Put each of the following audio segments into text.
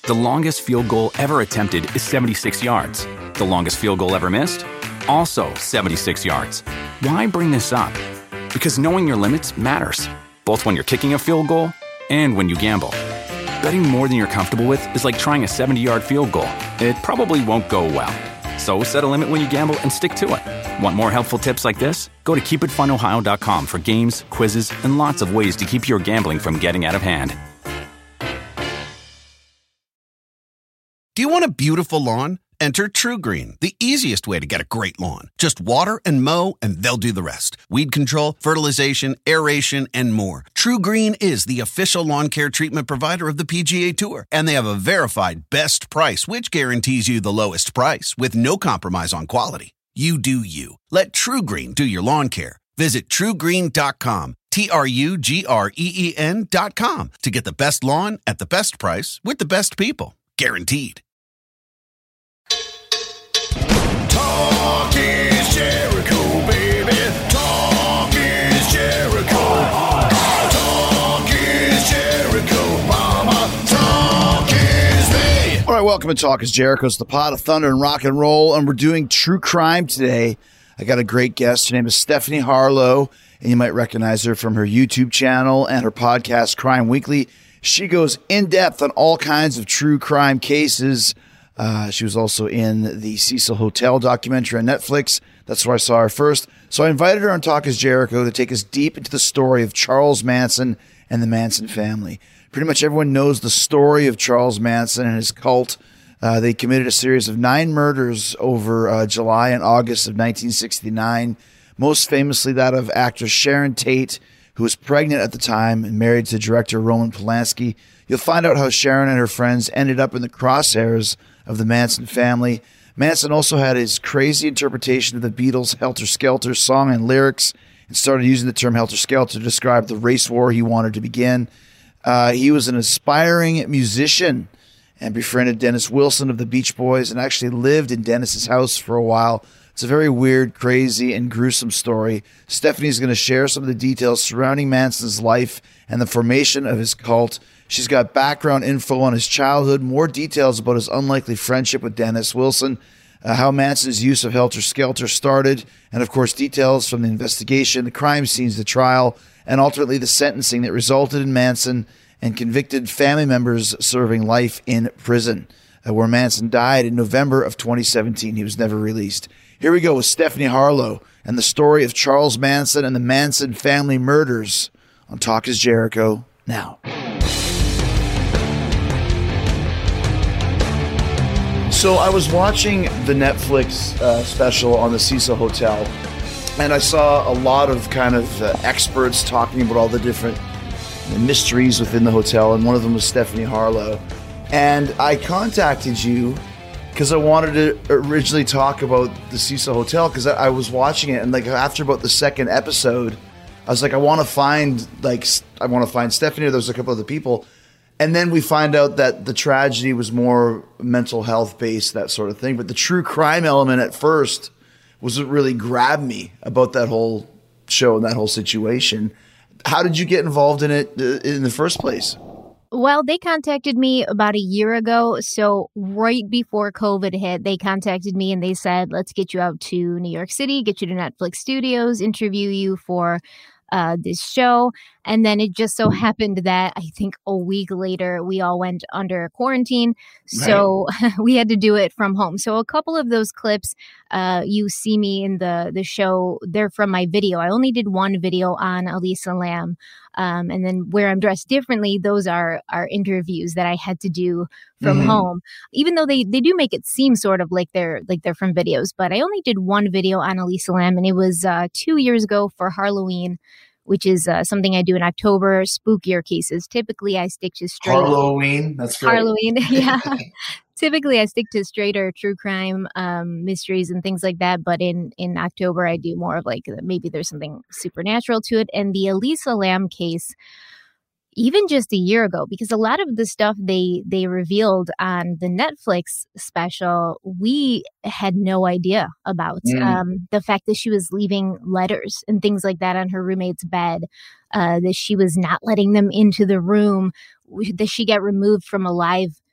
The longest field goal ever attempted is 76 yards. The longest field goal ever missed? Also 76 yards. Why bring this up? Because knowing your limits matters, both when you're kicking a field goal and when you gamble. Betting more than you're comfortable with is like trying a 70-yard field goal. It probably won't go well. So set a limit when you gamble and stick to it. Want more helpful tips like this? Go to keepitfunohio.com for games, quizzes, and lots of ways to keep your gambling from getting out of hand. Do you want a beautiful lawn? Enter TruGreen, the easiest way to get a great lawn. Just water and mow, and they'll do the rest. Weed control, fertilization, aeration, and more. TruGreen is the official lawn care treatment provider of the PGA Tour, and they have a verified best price, which guarantees you the lowest price with no compromise on quality. You do you. Let TruGreen do your lawn care. Visit TruGreen.com, TruGreen.com, to get the best lawn at the best price with the best people. Guaranteed. Talk is Jericho, baby. Talk is Jericho. Talk is Jericho, mama. Talk is me. All right, welcome to Talk is Jericho. It's the pot of thunder and rock and roll, and we're doing true crime today. I got a great guest. Her name is Stephanie Harlow, and you might recognize her from her YouTube channel and her podcast, Crime Weekly. She goes in-depth on all kinds of true crime cases. She was also in the Cecil Hotel documentary on Netflix. That's where I saw her first. So I invited her on Talk is Jericho to take us deep into the story of Charles Manson and the Manson family. Pretty much everyone knows the story of Charles Manson and his cult. They committed a series of 9 murders over July and August of 1969, most famously that of actress Sharon Tate, who was pregnant at the time and married to director Roman Polanski. You'll find out how Sharon and her friends ended up in the crosshairs of the Manson family. Manson also had his crazy interpretation of the Beatles' Helter Skelter song and lyrics and started using the term Helter Skelter to describe the race war he wanted to begin. He was an aspiring musician and befriended Dennis Wilson of the Beach Boys and actually lived in Dennis's house for a while. It's a very weird, crazy, and gruesome story. Stephanie's going to share some of the details surrounding Manson's life and the formation of his cult. She's got background info on his childhood, more details about his unlikely friendship with Dennis Wilson, how Manson's use of Helter Skelter started, and of course details from the investigation, the crime scenes, the trial, and ultimately the sentencing that resulted in Manson and convicted family members serving life in prison, where Manson died in November of 2017. He was never released. Here we go with Stephanie Harlow and the story of Charles Manson and the Manson family murders on Talk is Jericho now. So I was watching the Netflix special on the Cecil Hotel, and I saw a lot of kind of experts talking about all the different mysteries within the hotel, and one of them was Stephanie Harlow. And I contacted you because I wanted to originally talk about the Cecil Hotel, because I was watching it, and like after about the second episode, I was like, I want to find Stephanie, or there was a couple other people. And then we find out that the tragedy was more mental health based, that sort of thing. But the true crime element at first was what really grabbed me about that whole show and that whole situation. How did you get involved in it in the first place? Well, they contacted me about a year ago. So right before COVID hit, they contacted me and they said, let's get you out to New York City, get you to Netflix Studios, interview you for this show. And then it just so happened that I think a week later, we all went under quarantine. So we had to do it from home. So a couple of those clips you see me in the show, they're from my video. I only did one video on Elisa Lam. And then Where I'm Dressed Differently, those are interviews that I had to do from home, even though they do make it seem sort of like they're from videos. But I only did one video on Elisa Lam, and it was 2 years ago for Halloween, which is something I do in October, spookier cases. Typically, I stick to straight... Halloween? That's great. Halloween, yeah. Typically, I stick to straighter true crime mysteries and things like that. But in October, I do more of like maybe there's something supernatural to it. And the Elisa Lam case, even just a year ago, because a lot of the stuff they revealed on the Netflix special, we had no idea about. The fact that she was leaving letters and things like that on her roommate's bed, that she was not letting them into the room, that she got removed from a live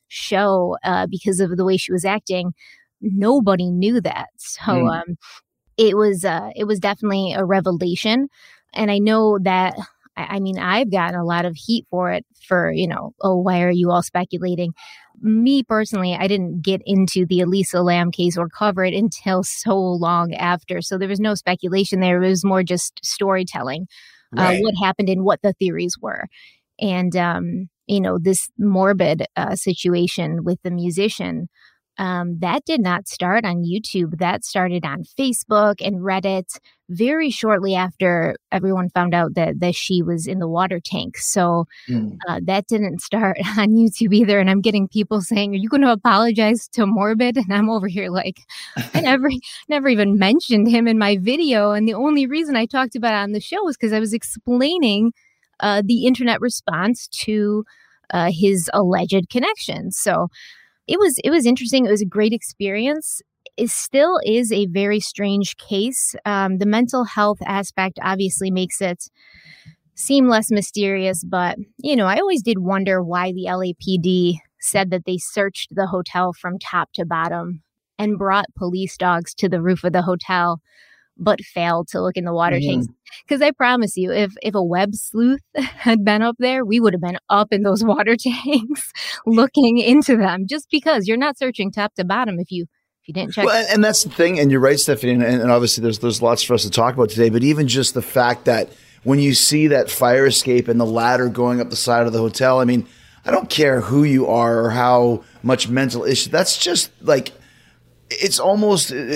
show because of the way she was acting. Nobody knew that. So it was definitely a revelation. And I know that, I mean, I've gotten a lot of heat for it for, oh, why are you all speculating? Me personally, I didn't get into the Elisa Lam case or cover it until so long after. So there was no speculation there. It was more just storytelling, what happened and what the theories were. And, this morbid situation with the musician, that did not start on YouTube. That started on Facebook and Reddit very shortly after everyone found out that she was in the water tank. So that didn't start on YouTube either. And I'm getting people saying, are you going to apologize to Morbid? And I'm over here like, I never even mentioned him in my video. And the only reason I talked about it on the show was because I was explaining the internet response to his alleged connections. So it was interesting. It was a great experience. It still is a very strange case. The mental health aspect obviously makes it seem less mysterious, but, I always did wonder why the LAPD said that they searched the hotel from top to bottom and brought police dogs to the roof of the hotel, but failed to look in the water tanks. Because I promise you, if a web sleuth had been up there, we would have been up in those water tanks looking into them, just because you're not searching top to bottom if you didn't check. Well, and that's the thing. And you're right, Stephanie. And obviously there's lots for us to talk about today. But even just the fact that when you see that fire escape and the ladder going up the side of the hotel, I mean, I don't care who you are or how much mental issue. That's just like, it's almost, not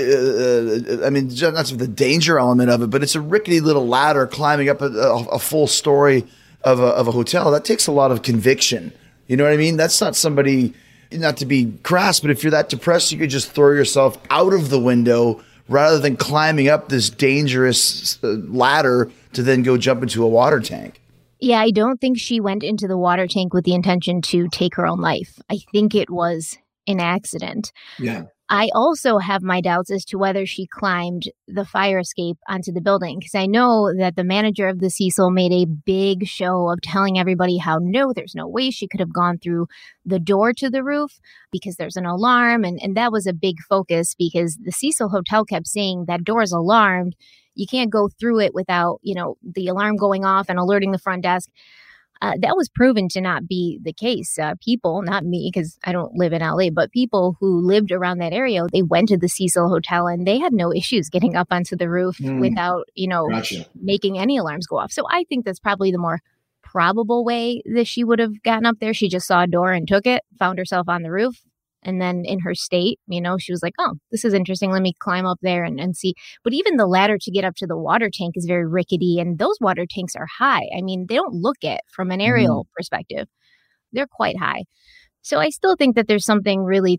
the danger element of it, but it's a rickety little ladder climbing up a full story of a hotel. That takes a lot of conviction. You know what I mean? That's not somebody, not to be crass, but if you're that depressed, you could just throw yourself out of the window rather than climbing up this dangerous ladder to then go jump into a water tank. Yeah, I don't think she went into the water tank with the intention to take her own life. I think it was an accident. Yeah. I also have my doubts as to whether she climbed the fire escape onto the building, because I know that the manager of the Cecil made a big show of telling everybody how there's no way she could have gone through the door to the roof because there's an alarm. And that was a big focus because the Cecil Hotel kept saying that door is alarmed. You can't go through it without, the alarm going off and alerting the front desk. That was proven to not be the case. People, not me, because I don't live in LA, but people who lived around that area, they went to the Cecil Hotel and they had no issues getting up onto the roof without, Gotcha. making any alarms go off. So I think that's probably the more probable way that she would have gotten up there. She just saw a door and took it, found herself on the roof. And then in her state, she was like, oh, this is interesting. Let me climb up there and see. But even the ladder to get up to the water tank is very rickety. And those water tanks are high. I mean, they don't look it from an aerial perspective. They're quite high. So I still think that there's something really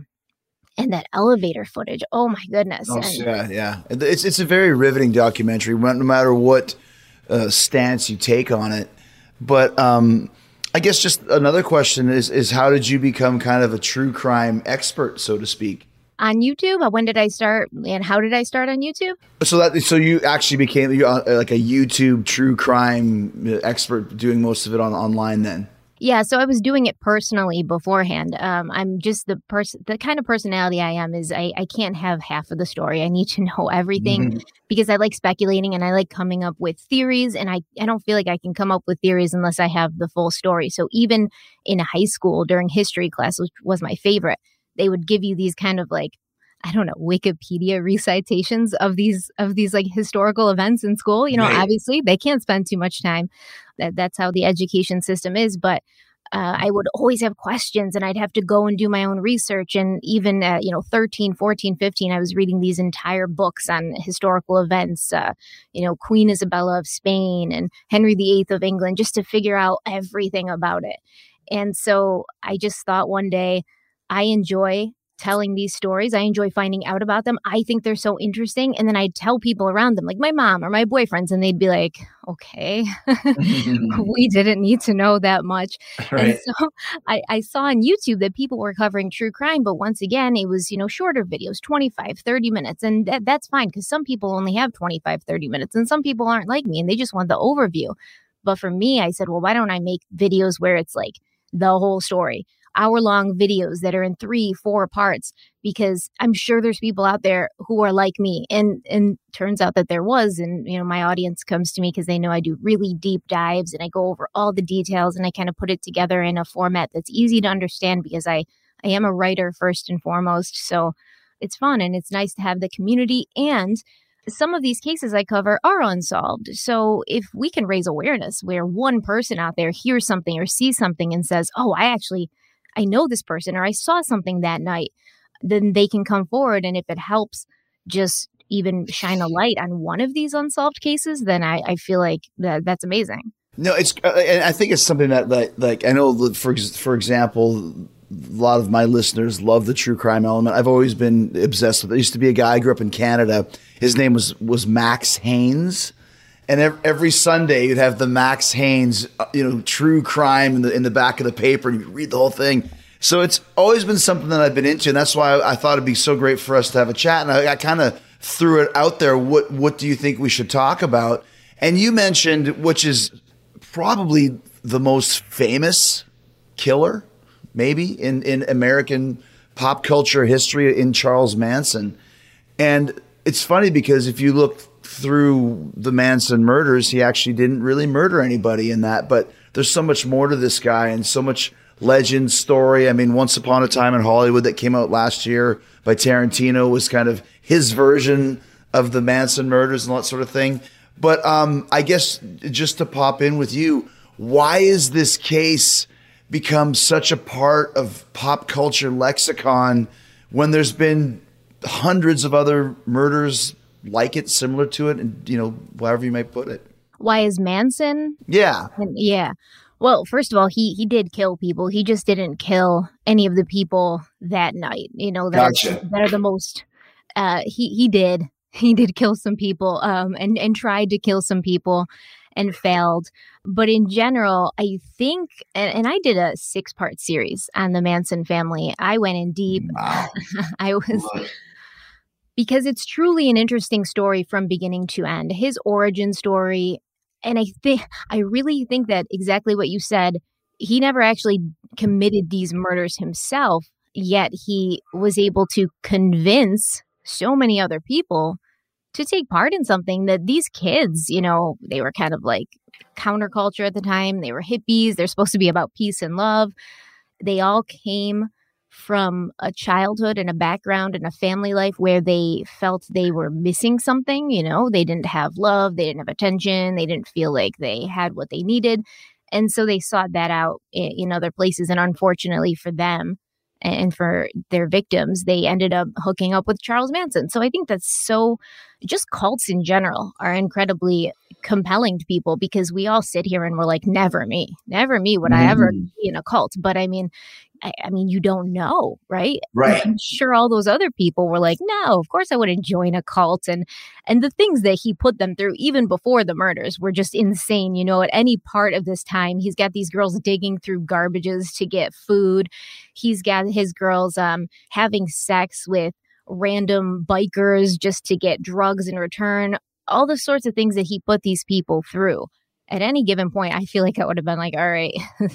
and that elevator footage. Oh, my goodness. Yeah. It's a very riveting documentary, no matter what stance you take on it. But I guess just another question is how did you become kind of a true crime expert, so to speak? On YouTube? When did I start and how did I start on YouTube? So you actually became like a YouTube true crime expert, doing most of it online then? Yeah, so I was doing it personally beforehand. I'm just the kind of personality I am is I can't have half of the story. I need to know everything because I like speculating and I like coming up with theories. And I don't feel like I can come up with theories unless I have the full story. So even in high school during history class, which was my favorite, they would give you these kind of like, I don't know, Wikipedia recitations of these like historical events in school. Right. Obviously they can't spend too much time. That's how the education system is. But I would always have questions and I'd have to go and do my own research. And even at, 13, 14, 15, I was reading these entire books on historical events, Queen Isabella of Spain and Henry VIII of England, just to figure out everything about it. And so I just thought one day, I enjoy telling these stories. I enjoy finding out about them. I think they're so interesting. And then I'd tell people around them, like my mom or my boyfriends, and they'd be like, okay, we didn't need to know that much. Right. And so I saw on YouTube that people were covering true crime. But once again, it was, shorter videos, 25, 30 minutes. And that's fine because some people only have 25, 30 minutes. And some people aren't like me and they just want the overview. But for me, I said, well, why don't I make videos where it's like the whole story? hour-long videos that are in 3-4 parts, because I'm sure there's people out there who are like me. And turns out that there was. And, my audience comes to me because they know I do really deep dives and I go over all the details and I kind of put it together in a format that's easy to understand, because I am a writer first and foremost. So it's fun and it's nice to have the community. And some of these cases I cover are unsolved. So if we can raise awareness where one person out there hears something or sees something and says, oh, I know this person, or I saw something that night, then they can come forward. And if it helps just even shine a light on one of these unsolved cases, then I feel like that's amazing. No, it's, and I think it's something that like I know, for example, a lot of my listeners love the true crime element. I've always been obsessed with it. There used to be a guy, I grew up in Canada. His name was Max Haynes. And every Sunday you'd have the Max Haynes, true crime in the back of the paper, and you read the whole thing. So it's always been something that I've been into. And that's why I thought it'd be so great for us to have a chat. And I kind of threw it out there. What do you think we should talk about? And you mentioned, which is probably the most famous killer, maybe in American pop culture history, in Charles Manson. And it's funny because if you look through the Manson murders, he actually didn't really murder anybody in that, but there's so much more to this guy and so much legend story. I mean, Once Upon a Time in Hollywood that came out last year by Tarantino was kind of his version of the Manson murders and all that sort of thing. But I guess just to pop in with you, why is this case become such a part of pop culture lexicon when there's been hundreds of other murders like it, similar to it, and, however you might put it? Why is Manson? Yeah. Yeah. Well, first of all, he did kill people. He just didn't kill any of the people that night, that are the most, he did kill some people, and tried to kill some people and failed. But in general, I think, and I did a 6-part series on the Manson family. I went in deep. Wow. Because it's truly an interesting story from beginning to end. His origin story. And I really think that exactly what you said, he never actually committed these murders himself, yet he was able to convince so many other people to take part in something that these kids, they were kind of like counterculture at the time. They were hippies. They're supposed to be about peace and love. They all came from a childhood and a background and a family life where they felt they were missing something. They didn't have love. They didn't have attention. They didn't feel like they had what they needed. And so they sought that out in other places. And unfortunately for them and for their victims, they ended up hooking up with Charles Manson. So I think that's just cults in general are incredibly compelling to people, because we all sit here and we're like, never me would I ever be in a cult. But I mean, you don't know, right? Right. I'm sure all those other people were like, no, of course I wouldn't join a cult. And the things that he put them through, even before the murders, were just insane. At any part of this time, he's got these girls digging through garbages to get food. He's got his girls having sex with random bikers just to get drugs in return. All the sorts of things that he put these people through. At any given point, I feel like I would have been like, all right,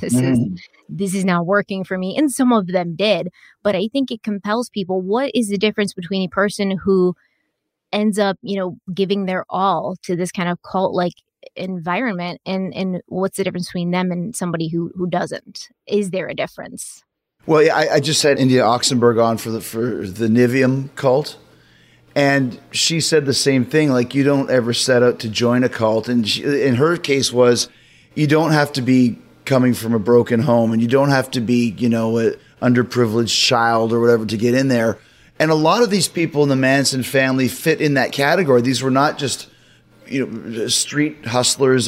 this is not working for me. And some of them did. But I think it compels people. What is the difference between a person who ends up, giving their all to this kind of cult-like environment, and what's the difference between them and somebody who doesn't? Is there a difference? Well, yeah, I just had India Oxenberg on for the Nivium cult. And she said the same thing, like, you don't ever set out to join a cult. And in her case was, you don't have to be coming from a broken home, and you don't have to be, an underprivileged child or whatever to get in there. And a lot of these people in the Manson family fit in that category. These were not just, street hustlers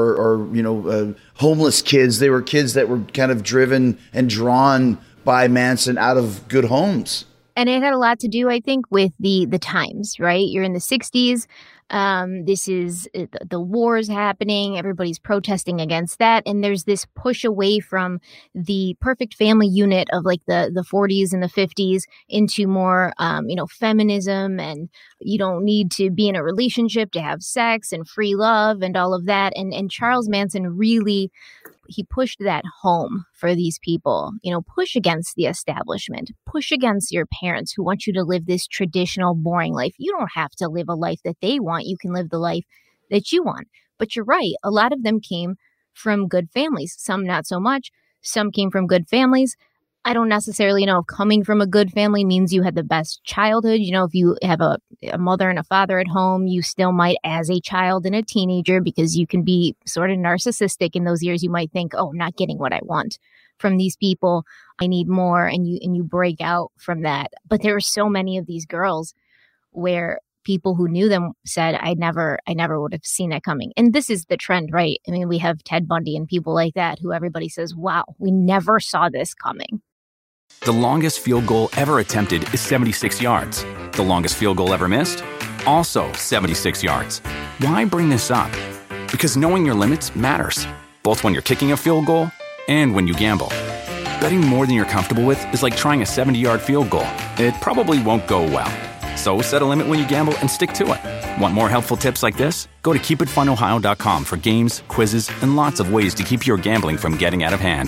or homeless kids. They were kids that were kind of driven and drawn by Manson out of good homes. And it had a lot to do, I think, with the times, right? You're in the 60s. This is the wars happening. Everybody's protesting against that. And there's this push away from the perfect family unit of like the 40s and the 50s into more, feminism. And you don't need to be in a relationship to have sex and free love and all of that. And Charles Manson really he pushed that home for these people, push against the establishment, push against your parents who want you to live this traditional, boring life. You don't have to live a life that they want. You can live the life that you want. But you're right. A lot of them came from good families, some not so much. Some came from good families. I don't necessarily know if coming from a good family means you had the best childhood. If you have a mother and a father at home, you still might, as a child and a teenager, because you can be sort of narcissistic in those years, you might think, oh, I'm not getting what I want from these people. I need more. And you break out from that. But there are so many of these girls where people who knew them said, I never would have seen that coming. And this is the trend, right? I mean, we have Ted Bundy and people like that who everybody says, wow, we never saw this coming. The longest field goal ever attempted is 76 yards. The longest field goal ever missed? Also 76 yards. Why bring this up? Because knowing your limits matters, both when you're kicking a field goal and when you gamble. Betting more than you're comfortable with is like trying a 70-yard field goal. It probably won't go well. So set a limit when you gamble and stick to it. Want more helpful tips like this? Go to keepitfunohio.com for games, quizzes, and lots of ways to keep your gambling from getting out of hand.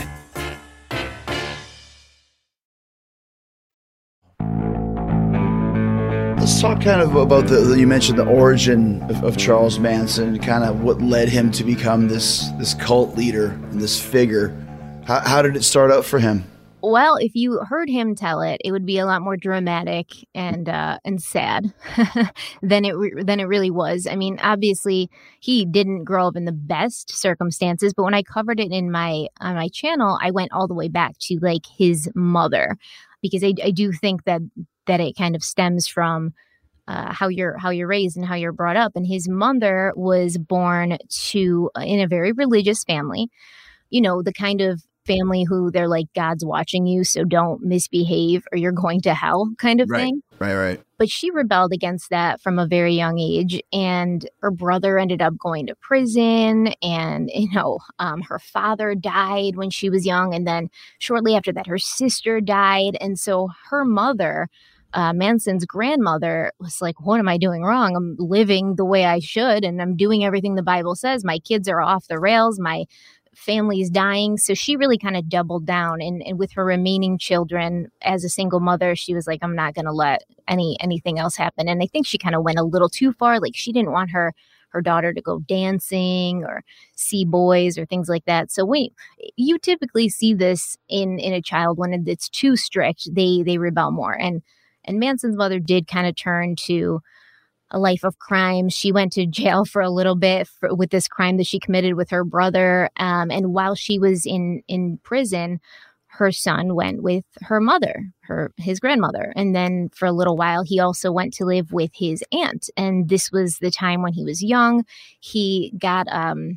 Let's talk kind of about you mentioned the origin of Charles Manson, kind of what led him to become this cult leader and this figure. How did it start out for him? Well, if you heard him tell it, it would be a lot more dramatic and sad than it really was. I mean, obviously, he didn't grow up in the best circumstances, but when I covered it on my channel, I went all the way back to like his mother, because I do think that it kind of stems from how you're raised and how you're brought up. And his mother was born in a very religious family, the kind of family who they're like, God's watching you, so don't misbehave or you're going to hell kind of thing. Right. But she rebelled against that from a very young age, and her brother ended up going to prison, and, her father died when she was young. And then shortly after that, her sister died. And so her mother, Manson's grandmother, was like, what am I doing wrong? I'm living the way I should, and I'm doing everything the Bible says. My kids are off the rails. My family's dying. So she really kind of doubled down. And with her remaining children as a single mother, she was like, I'm not going to let anything else happen. And I think she kind of went a little too far. Like, she didn't want her daughter to go dancing or see boys or things like that. So you typically see this in a child when it's too strict, they rebel more. And Manson's mother did kind of turn to a life of crime. She went to jail for a little bit with this crime that she committed with her brother. And while she was in prison, her son went with her mother, his grandmother. And then for a little while, he also went to live with his aunt. And this was the time when he was young. He got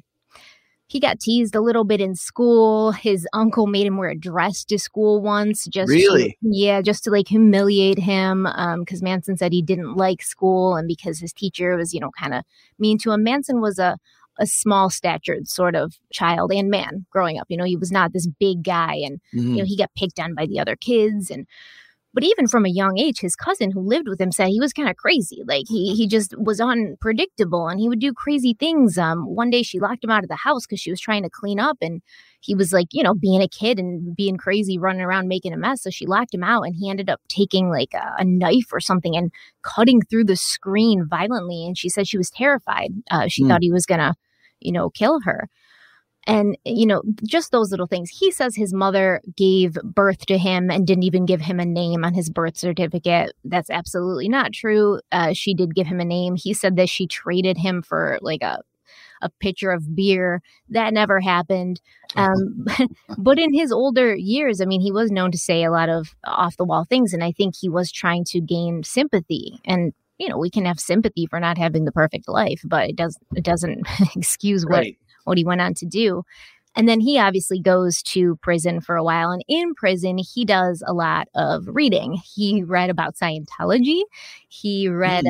teased a little bit in school. His uncle made him wear a dress to school once. Just to like humiliate him. Because Manson said he didn't like school, and because his teacher was, kind of mean to him. Manson was a small statured sort of child and man growing up. He was not this big guy, and he got picked on by the other kids. But even from a young age, his cousin who lived with him said he was kind of crazy. Like, he just was unpredictable, and he would do crazy things. One day she locked him out of the house because she was trying to clean up, and he was like, being a kid and being crazy, running around making a mess. So she locked him out, and he ended up taking like a knife or something and cutting through the screen violently. And she said she was terrified. She thought he was going to, kill her. And, just those little things. He says his mother gave birth to him and didn't even give him a name on his birth certificate. That's absolutely not true. She did give him a name. He said that she traded him for like a pitcher of beer. That never happened. But in his older years, I mean, he was known to say a lot of off the wall things. And I think he was trying to gain sympathy. And, we can have sympathy for not having the perfect life, but it doesn't excuse what he went on to do. And then he obviously goes to prison for a while. And in prison, he does a lot of reading. He read about Scientology. He read,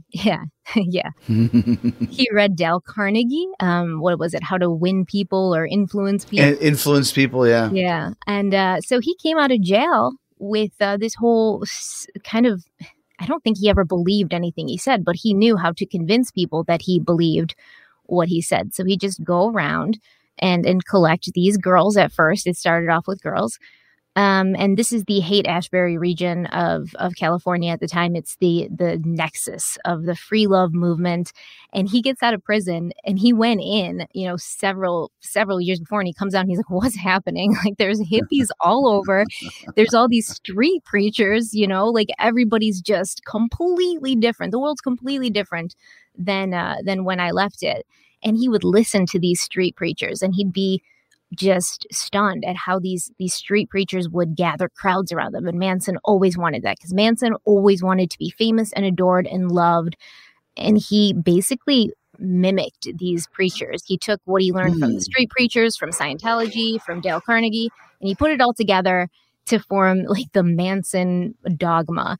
he read Dale Carnegie. What was it? How to Win People or Influence People. Influence people, yeah. Yeah. And so he came out of jail with this whole kind of, I don't think he ever believed anything he said, but he knew how to convince people that he believed what he said. So he'd just go around and collect these girls. At first, it started off with girls. And this is the Haight-Ashbury region of California at the time. It's the nexus of the free love movement. And he gets out of prison and he went in, several years before, and he comes out and he's like, what's happening? Like, there's hippies all over. There's all these street preachers, like everybody's just completely different. The world's completely different than when I left it. And he would listen to these street preachers and he'd be just stunned at how these street preachers would gather crowds around them. And Manson always wanted that, because Manson always wanted to be famous and adored and loved. And he basically mimicked these preachers. He took what he learned from the street preachers, from Scientology, from Dale Carnegie, and he put it all together to form like the Manson dogma.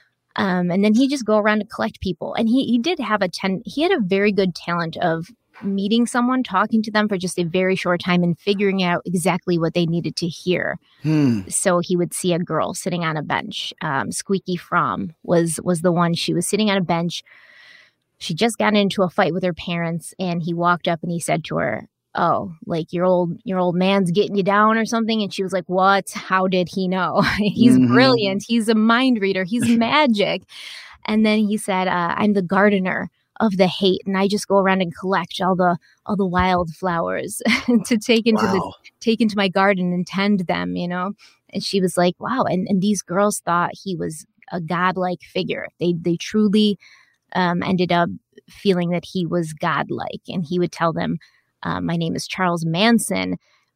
And then he just go around to collect people. And he did have he had a very good talent of meeting someone, talking to them for just a very short time and figuring out exactly what they needed to hear. So he would see a girl sitting on a bench. Squeaky Fromm was the one. She was sitting on a bench. She just got into a fight with her parents, and he walked up and he said to her, "Oh, like your old man's getting you down or something?" And she was like, "What? How did he know? He's brilliant. He's a mind reader. He's magic." And then he said, "I'm the gardener of the Haight, and I just go around and collect all the wildflowers to take into my garden and tend them, And she was like, "Wow!" And these girls thought he was a godlike figure. They truly ended up feeling that he was godlike, and he would tell them, "My name is Charles Manson,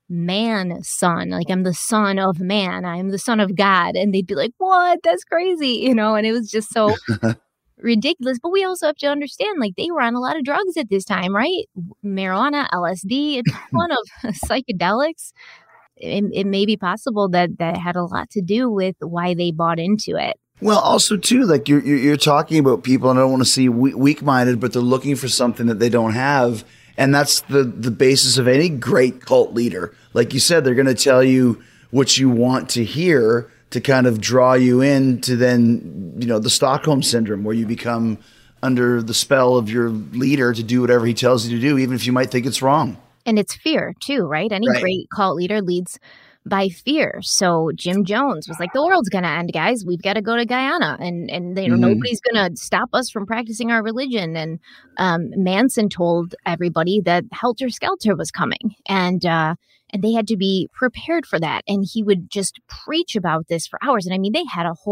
man son. Like, I'm the son of man. I'm the son of God." And they'd be like, "What? That's crazy," And it was just so ridiculous. But we also have to understand, like, they were on a lot of drugs at this time, right? Marijuana, LSD, a ton of psychedelics. It may be possible that had a lot to do with why they bought into it. Well, also too, like you're talking about people, and I don't want to see weak-minded, but they're looking for something that they don't have, and that's the basis of any great cult leader. Like you said, they're going to tell you what you want to hear to kind of draw you in to then, the Stockholm syndrome, where you become under the spell of your leader to do whatever he tells you to do, even if you might think it's wrong. And it's fear too, right? Any great cult leader leads by fear. So Jim Jones was like, the world's going to end, guys. We've got to go to Guyana, and nobody's going to stop us from practicing our religion. And Manson told everybody that Helter Skelter was coming, and they had to be prepared for that. And he would just preach about this for hours. And I mean,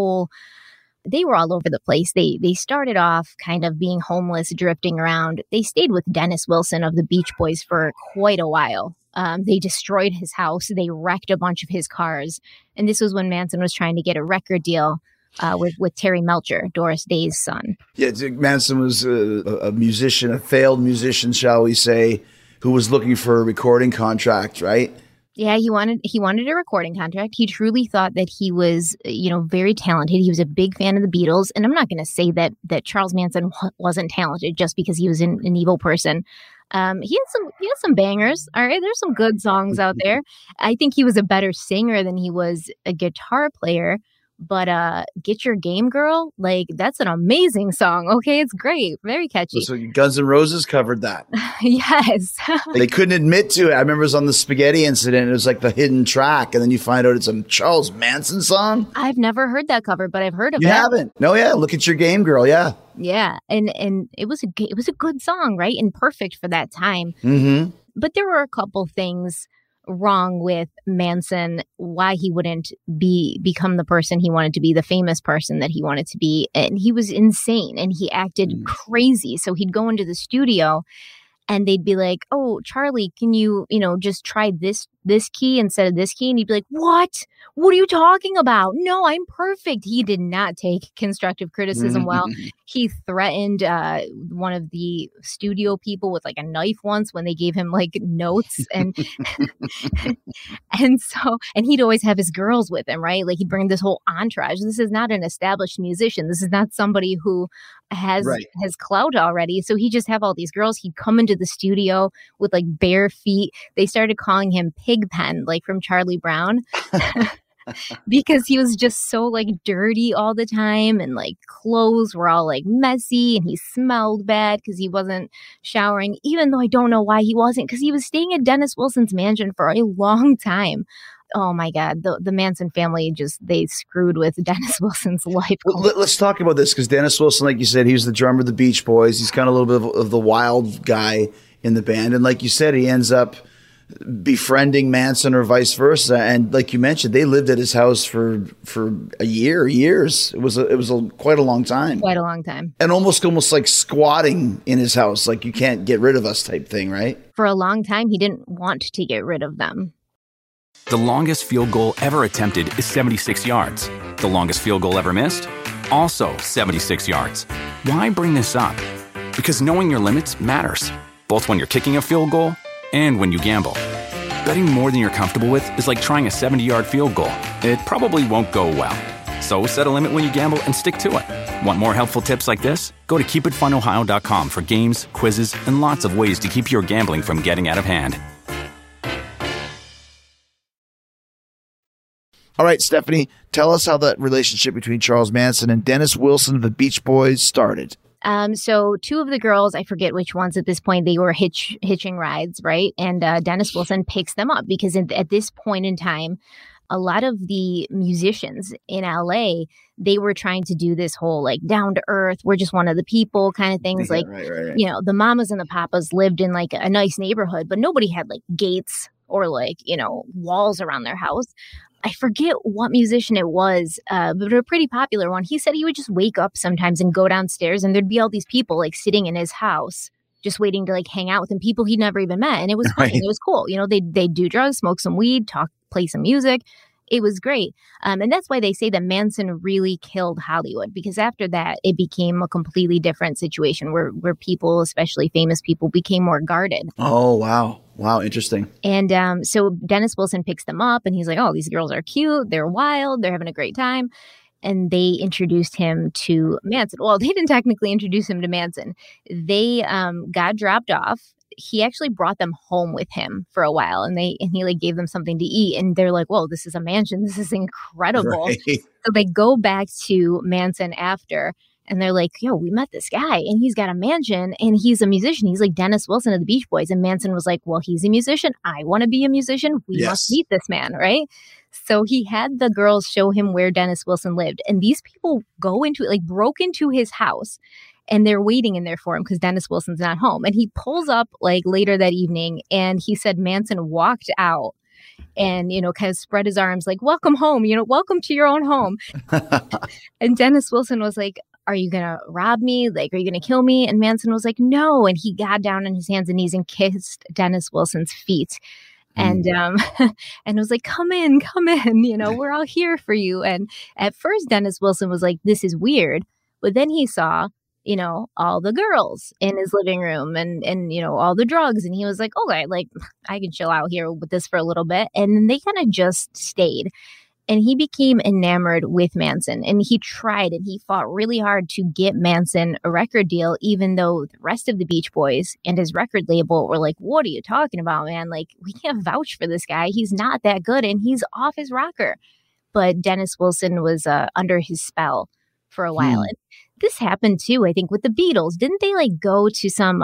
they were all over the place. They started off kind of being homeless, drifting around. They stayed with Dennis Wilson of the Beach Boys for quite a while. They destroyed his house. They wrecked a bunch of his cars. And this was when Manson was trying to get a record deal with Terry Melcher, Doris Day's son. Yeah, Manson was a musician, a failed musician, shall we say, who was looking for a recording contract, right? Yeah, he wanted a recording contract. He truly thought that he was, very talented. He was a big fan of the Beatles. And I'm not going to say that Charles Manson wasn't talented just because he was an evil person. He had some bangers. All right, there's some good songs out there. I think he was a better singer than he was a guitar player. But Get Your Game Girl, like, that's an amazing song. Okay, it's great. Very catchy. So Guns N' Roses covered that. Yes. They couldn't admit to it. I remember it was on the Spaghetti Incident. It was like the hidden track. And then you find out it's a Charles Manson song. I've never heard that cover, but I've heard of it. You haven't? No, yeah. Look at Your Game Girl. Yeah. Yeah. And it was a good song, right? And perfect for that time. Mm-hmm. But there were a couple things wrong with Manson, why he wouldn't become the person he wanted to be, the famous person that he wanted to be. And he was insane and he acted crazy. So he'd go into the studio and they'd be like, "Oh, Charlie, can you, just try this key instead of this key?" And he'd be like, "What? What are you talking about? No, I'm perfect." He did not take constructive criticism well. He threatened one of the studio people with like a knife once when they gave him like notes, and and he'd always have his girls with him, right? Like, he'd bring this whole entourage. This is not an established musician. This is not somebody who has clout already. So he'd just have all these girls. He'd come into the studio with like bare feet. They started calling him Pigpen, like from Charlie Brown. because he was just so like dirty all the time, and like clothes were all like messy, and he smelled bad because he wasn't showering, even though I don't know why he wasn't, because he was staying at Dennis Wilson's mansion for a long time. Oh my God, the Manson family they screwed with Dennis Wilson's life. Let's talk about this, because Dennis Wilson, like you said, he was the drummer of the Beach Boys. He's kind of a little bit of the wild guy in the band. And like you said, he ends up befriending Manson or vice versa. And like you mentioned, they lived at his house for years. It was quite a long time. Quite a long time. And almost like squatting in his house, like you can't get rid of us type thing, right? For a long time, he didn't want to get rid of them. The longest field goal ever attempted is 76 yards. The longest field goal ever missed? Also 76 yards. Why bring this up? Because knowing your limits matters, both when you're kicking a field goal and when you gamble. Betting more than you're comfortable with is like trying a 70-yard field goal. It probably won't go well. So set a limit when you gamble and stick to it. Want more helpful tips like this? Go to keepitfunohio.com for games, quizzes, and lots of ways to keep your gambling from getting out of hand. All right, Stephanie, tell us how that relationship between Charles Manson and Dennis Wilson of the Beach Boys started. So two of the girls, I forget which ones at this point, they were hitching rides, right? And Dennis Wilson picks them up because at this point in time, a lot of the musicians in LA, they were trying to do this whole like down to earth, we're just one of the people kind of things. Right. You know, the mamas and the papas lived in like a nice neighborhood, but nobody had like gates or like, you know, walls around their house. I forget what musician it was, but a pretty popular one. He said he would just wake up sometimes and go downstairs and there'd be all these people like sitting in his house, just waiting to like hang out with him, people he'd never even met. And it was fun. Right. It was cool. You know, they'd do drugs, smoke some weed, talk, play some music. It was great. And that's why they say that Manson really killed Hollywood, because after that, it became a completely different situation where people, especially famous people, became more guarded. Oh, wow. Wow, interesting. And so Dennis Wilson picks them up and he's like, oh, these girls are cute. They're wild. They're having a great time. And they introduced him to Manson. Well, they didn't technically introduce him to Manson. They got dropped off. He actually brought them home with him for a while, and he like gave them something to eat, and they're like, whoa, this is a mansion. This is incredible. Right. So they go back to Manson after, and they're like, yo, we met this guy and he's got a mansion and he's a musician. He's like Dennis Wilson of the Beach Boys. And Manson was like, well, he's a musician. I want to be a musician. We must meet this man, right? So he had the girls show him where Dennis Wilson lived. And these people go into it, like broke into his house, and they're waiting in there for him because Dennis Wilson's not home. And he pulls up like later that evening, and he said Manson walked out and, you know, kind of spread his arms like, welcome home, you know, welcome to your own home. And Dennis Wilson was like, are you going to rob me? Like, are you going to kill me? And Manson was like, no. And he got down on his hands and knees and kissed Dennis Wilson's feet. And and was like, come in, you know, we're all here for you. And at first, Dennis Wilson was like, this is weird. But then he saw, you know, all the girls in his living room and, you know, all the drugs. And he was like, okay, like I can chill out here with this for a little bit. And then they kind of just stayed. And he became enamored with Manson, and he tried and he fought really hard to get Manson a record deal, even though the rest of the Beach Boys and his record label were like, what are you talking about, man? Like, we can't vouch for this guy. He's not that good and he's off his rocker. But Dennis Wilson was under his spell for a while. And this happened too, I think, with the Beatles. Didn't they like go to some,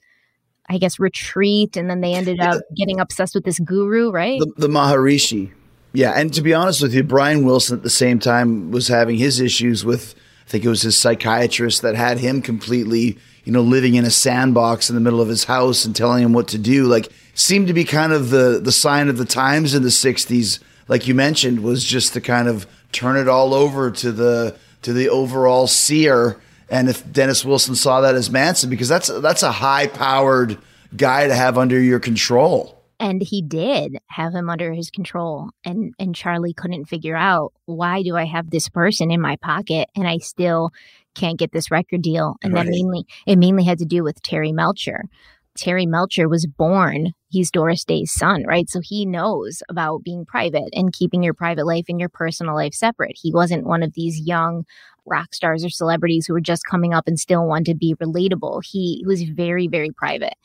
I guess, retreat, and then they ended up getting obsessed with this guru, right? The Maharishi. Yeah, and to be honest with you, Brian Wilson at the same time was having his issues with, I think it was his psychiatrist that had him completely, you know, living in a sandbox in the middle of his house and telling him what to do. Like, seemed to be kind of the sign of the times in the 60s, like you mentioned, was just to kind of turn it all over to the overall seer. And if Dennis Wilson saw that as Manson, because that's a high-powered guy to have under your control. And he did have him under his control. And Charlie couldn't figure out, why do I have this person in my pocket and I still can't get this record deal? And that mainly had to do with Terry Melcher. Terry Melcher was born, he's Doris Day's son, right? So he knows about being private and keeping your private life and your personal life separate. He wasn't one of these young rock stars or celebrities who were just coming up and still wanted to be relatable. He was very, very private.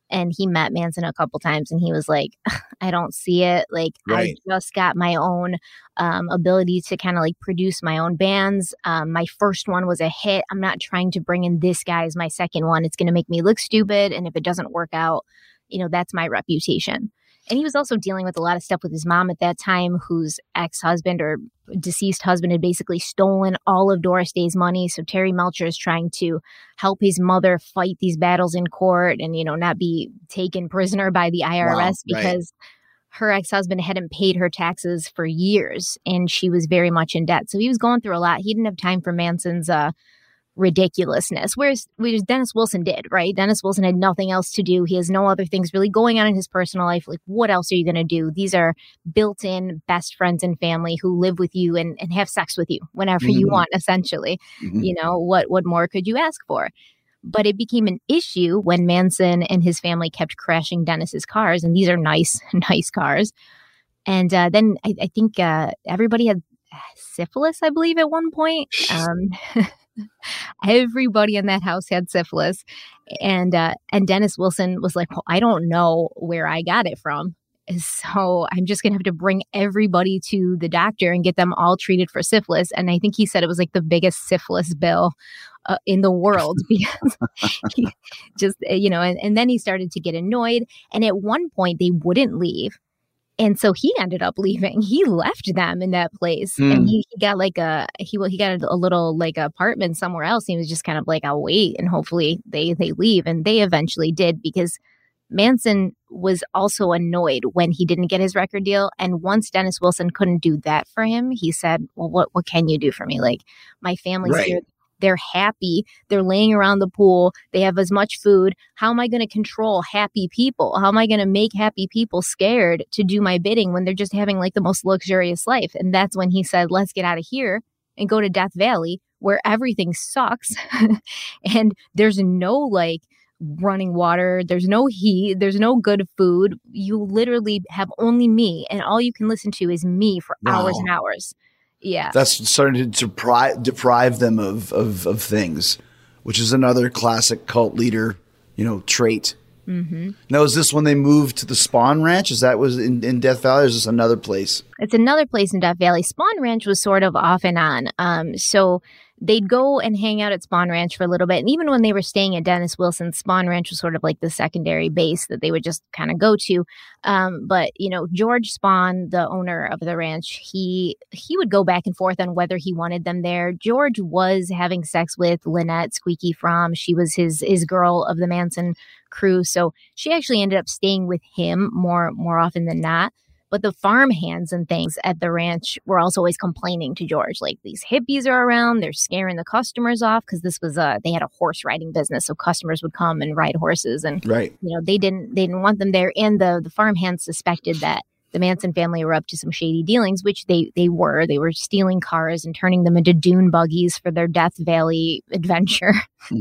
And he met Manson a couple times and he was like, I don't see it. Like, Right. I just got my own ability to kind of like produce my own bands. My first one was a hit. I'm not trying to bring in this guy as my second one. It's going to make me look stupid. And if it doesn't work out, that's my reputation. And he was also dealing with a lot of stuff with his mom at that time, whose ex-husband or deceased husband had basically stolen all of Doris Day's money. So Terry Melcher is trying to help his mother fight these battles in court and, not be taken prisoner by the IRS because her ex-husband hadn't paid her taxes for years and she was very much in debt. So he was going through a lot. He didn't have time for Manson's ridiculousness, whereas Dennis Wilson did, right? Dennis Wilson had nothing else to do. He has no other things really going on in his personal life. Like, what else are you going to do? These are built-in best friends and family who live with you and have sex with you whenever you want, essentially. What more could you ask for? But it became an issue when Manson and his family kept crashing Dennis's cars, and these are nice cars. And then I think everybody had syphilis, I believe, at one point. Everybody in that house had syphilis. And Dennis Wilson was like, well, I don't know where I got it from. So I'm just going to have to bring everybody to the doctor and get them all treated for syphilis. And I think he said it was like the biggest syphilis bill in the world because he just, and then he started to get annoyed. And at one point they wouldn't leave. And so he ended up leaving. He left them in that place, and he got like he got a little like apartment somewhere else. He was just kind of like, I'll wait, and hopefully they leave. And they eventually did, because Manson was also annoyed when he didn't get his record deal. And once Dennis Wilson couldn't do that for him, he said, well, what can you do for me? Like, my family's here. They're happy. They're laying around the pool. They have as much food. How am I going to control happy people? How am I going to make happy people scared to do my bidding when they're just having like the most luxurious life? And that's when he said, let's get out of here and go to Death Valley, where everything sucks. And there's no like running water. There's no heat. There's no good food. You literally have only me, and all you can listen to is me for hours and hours. Yeah. That's starting to deprive them of things, which is another classic cult leader, trait. Mm-hmm. Now, is this when they moved to the Spawn Ranch? Is that was in Death Valley, or is this another place? It's another place in Death Valley. Spawn Ranch was sort of off and on. So they'd go and hang out at Spawn Ranch for a little bit. And even when they were staying at Dennis Wilson's, Spawn Ranch was sort of like the secondary base that they would just kind of go to. But, George Spawn, the owner of the ranch, he would go back and forth on whether he wanted them there. George was having sex with Lynette Squeaky Fromm. She was his girl of the Manson crew. So she actually ended up staying with him more often than not. But the farm hands and things at the ranch were also always complaining to George, like, these hippies are around, they're scaring the customers off, because this was they had a horse riding business, so customers would come and ride horses, and they didn't want them there. And the farm hands suspected that the Manson family were up to some shady dealings, which they were. They were stealing cars and turning them into dune buggies for their Death Valley adventure.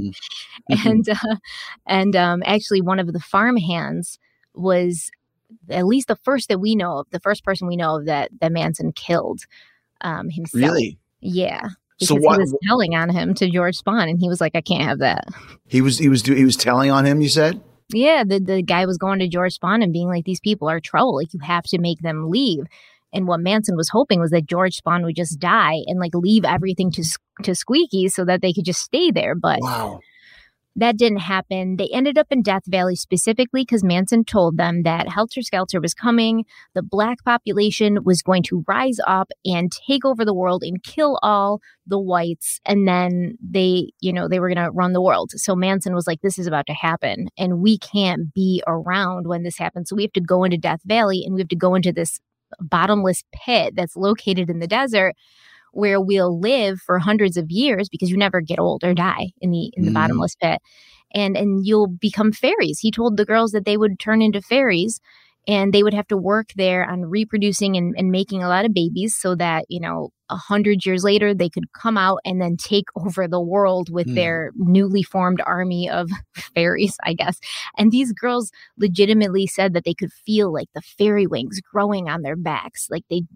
Mm-hmm. And actually, one of the farm hands was at least the first person we know of that Manson killed himself. Really? Yeah. So because he was telling on him to George Spawn, and he was like, I can't have that. He was telling on him, you said? Yeah, the guy was going to George Spawn and being like, these people are trouble. Like, you have to make them leave. And what Manson was hoping was that George Spawn would just die and like leave everything to Squeaky so that they could just stay there. But that didn't happen. They ended up in Death Valley specifically because Manson told them that Helter Skelter was coming. The black population was going to rise up and take over the world and kill all the whites. And then they were going to run the world. So Manson was like, this is about to happen, and we can't be around when this happens. So we have to go into Death Valley, and we have to go into this bottomless pit that's located in the desert, where we'll live for hundreds of years, because you never get old or die in the bottomless pit. And you'll become fairies. He told the girls that they would turn into fairies, and they would have to work there on reproducing and making a lot of babies, so that, 100 years later, they could come out and then take over the world with their newly formed army of fairies, I guess. And these girls legitimately said that they could feel like the fairy wings growing on their backs. Like they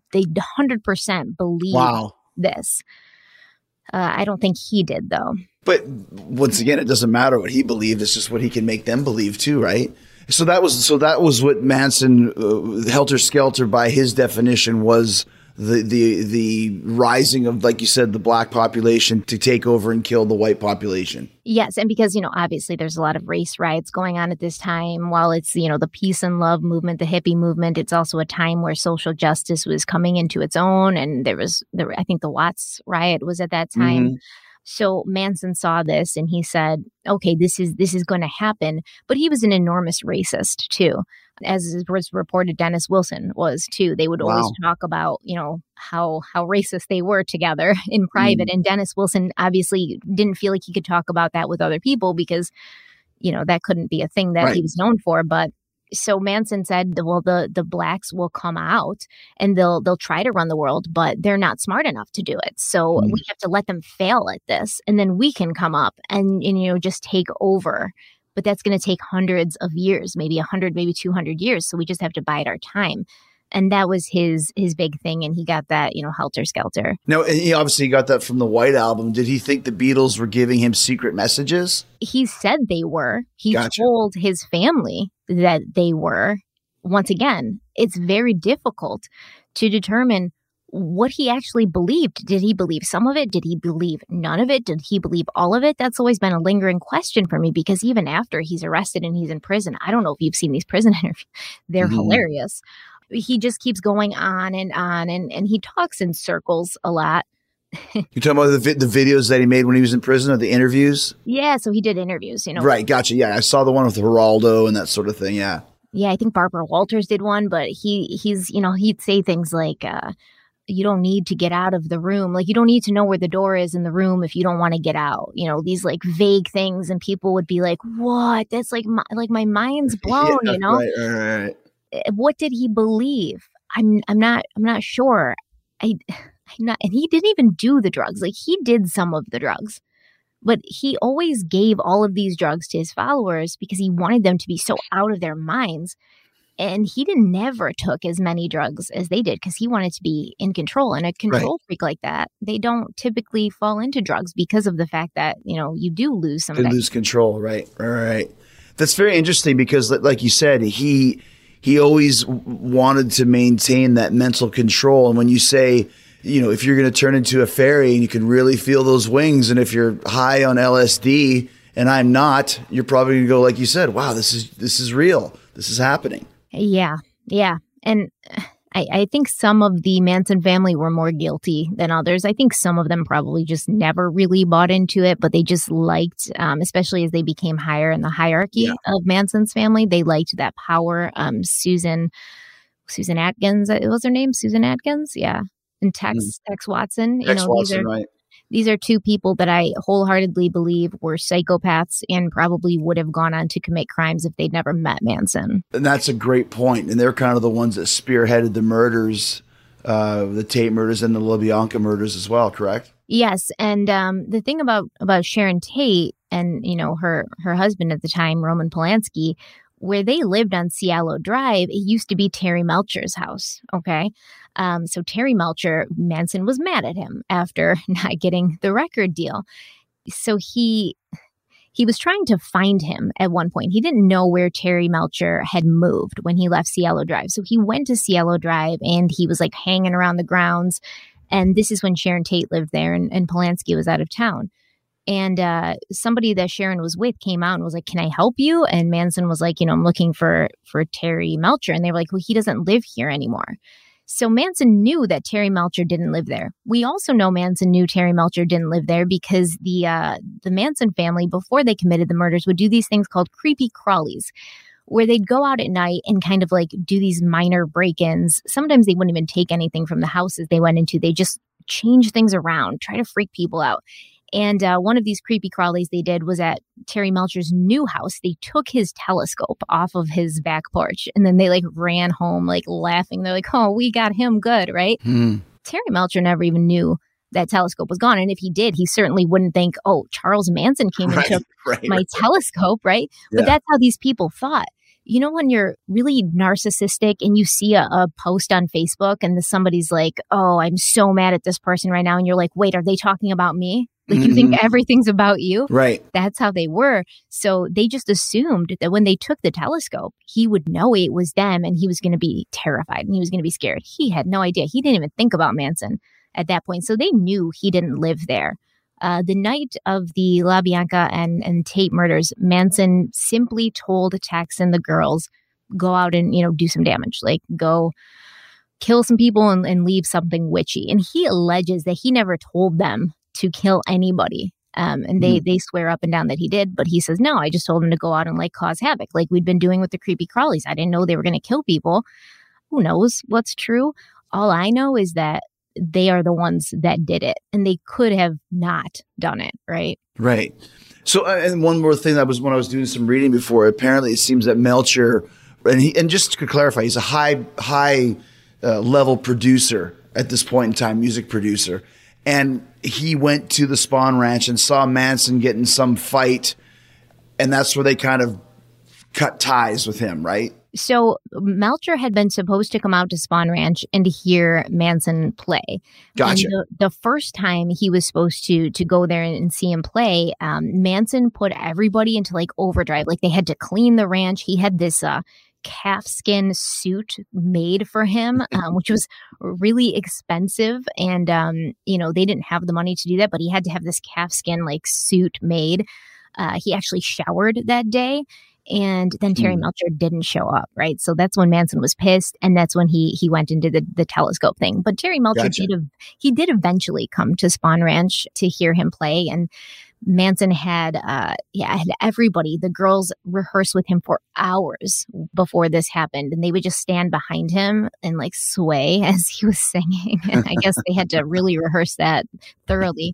100% believe this. I don't think he did, though. But once again, it doesn't matter what he believed. It's just what he can make them believe too, right? So that was what Manson, helter skelter by his definition, was the rising of, like you said, the black population to take over and kill the white population. Yes. And because, obviously there's a lot of race riots going on at this time. While it's, the peace and love movement, the hippie movement, it's also a time where social justice was coming into its own. And I think the Watts riot was at that time. Mm-hmm. So Manson saw this and he said, okay, this is going to happen. But he was an enormous racist, too. As was reported, Dennis Wilson was, too. They would always talk about, how racist they were together in private. And Dennis Wilson obviously didn't feel like he could talk about that with other people because, that couldn't be a thing that he was known for. But so Manson said, well, the blacks will come out and they'll try to run the world, but they're not smart enough to do it. So we have to let them fail at this, and then we can come up and just take over. But that's going to take hundreds of years, maybe 100, maybe 200 years. So we just have to bide our time. And that was his big thing. And he got that, helter skelter. No, and he obviously got that from the White Album. Did he think the Beatles were giving him secret messages? He said they were. He told his family that they were. Once again, it's very difficult to determine what he actually believed. Did he believe some of it? Did he believe none of it? Did he believe all of it? That's always been a lingering question for me, because even after he's arrested and he's in prison, I don't know if you've seen these prison interviews. They're hilarious. He just keeps going on, and he talks in circles a lot. You're talking about the videos that he made when he was in prison, or the interviews? Yeah, so he did interviews, Right, gotcha. Yeah, I saw the one with Geraldo and that sort of thing, yeah. Yeah, I think Barbara Walters did one, but he'd say things like, you don't need to get out of the room. Like, you don't need to know where the door is in the room if you don't want to get out. These like vague things, and people would be like, what? That's like my mind's blown, Right. What did he believe? I'm not sure. I'm not, and he didn't even do the drugs. Like, he did some of the drugs, but he always gave all of these drugs to his followers because he wanted them to be so out of their minds. And he never took as many drugs as they did because he wanted to be in control. And a control freak like that, they don't typically fall into drugs because of the fact that, you do lose some of that. Lose control, right. That's very interesting because, like you said, he always wanted to maintain that mental control. And when you say, if you're going to turn into a fairy and you can really feel those wings, and if you're high on LSD and I'm not, you're probably going to go, like you said, wow, this is real. This is happening. Yeah. And I think some of the Manson family were more guilty than others. I think some of them probably just never really bought into it, but they just liked, especially as they became higher in the hierarchy of Manson's family, they liked that power. Susan Atkins, was her name? Susan Atkins? Yeah. And Tex Watson. Tex Watson, right. These are two people that I wholeheartedly believe were psychopaths and probably would have gone on to commit crimes if they'd never met Manson. And that's a great point. And they're kind of the ones that spearheaded the murders, the Tate murders and the LaBianca murders as well, correct? Yes. And the thing about Sharon Tate and, her husband at the time, Roman Polanski, where they lived on Cielo Drive, it used to be Terry Melcher's house. Okay. So Terry Melcher, Manson was mad at him after not getting the record deal. So he was trying to find him at one point. He didn't know where Terry Melcher had moved when he left Cielo Drive. So he went to Cielo Drive and he was like hanging around the grounds. And this is when Sharon Tate lived there and Polanski was out of town. And somebody that Sharon was with came out and was like, can I help you? And Manson was like, I'm looking for Terry Melcher. And they were like, well, he doesn't live here anymore. So Manson knew that Terry Melcher didn't live there. We also know Manson knew Terry Melcher didn't live there because the Manson family, before they committed the murders, would do these things called creepy crawlies, where they'd go out at night and kind of like do these minor break-ins. Sometimes they wouldn't even take anything from the houses they went into. They just change things around, try to freak people out. And one of these creepy crawlies they did was at Terry Melcher's new house. They took his telescope off of his back porch and then they like ran home like laughing. They're like, oh, we got him good, right? Terry Melcher never even knew that telescope was gone. And if he did, he certainly wouldn't think, oh, Charles Manson came and took my telescope, right? But that's how these people thought. When you're really narcissistic and you see a post on Facebook and somebody's like, oh, I'm so mad at this person right now. And you're like, wait, are they talking about me? Like you think everything's about you. Right. That's how they were. So they just assumed that when they took the telescope, he would know it was them and he was going to be terrified and he was going to be scared. He had no idea. He didn't even think about Manson at that point. So they knew he didn't live there. The night of the LaBianca and Tate murders, Manson simply told Tex and the girls, go out and, do some damage, like go kill some people and leave something witchy. And he alleges that he never told them to kill anybody. And they swear up and down that he did. But he says, no, I just told him to go out and like cause havoc like we'd been doing with the creepy crawlies. I didn't know they were going to kill people. Who knows what's true? All I know is that they are the ones that did it and they could have not done it. Right. Right. So, and one more thing, that was when I was doing some reading before, apparently it seems that Melcher, and just to clarify, he's a high level producer at this point in time, music producer. And he went to the Spahn Ranch and saw Manson get in some fight. And that's where they kind of cut ties with him, right? So Melcher had been supposed to come out to Spahn Ranch and hear Manson play. Gotcha. And the first time he was supposed to go there and see him play, Manson put everybody into like overdrive. Like they had to clean the ranch. He had this calfskin suit made for him, which was really expensive. And, they didn't have the money to do that, but he had to have this calfskin like suit made. He actually showered that day. And then Terry Melcher didn't show up, right? So that's when Manson was pissed, and that's when he went into the telescope thing. But Terry Melcher did eventually come to Spahn Ranch to hear him play, and Manson had everybody. The girls rehearsed with him for hours before this happened, and they would just stand behind him and like sway as he was singing. And I guess they had to really rehearse that thoroughly.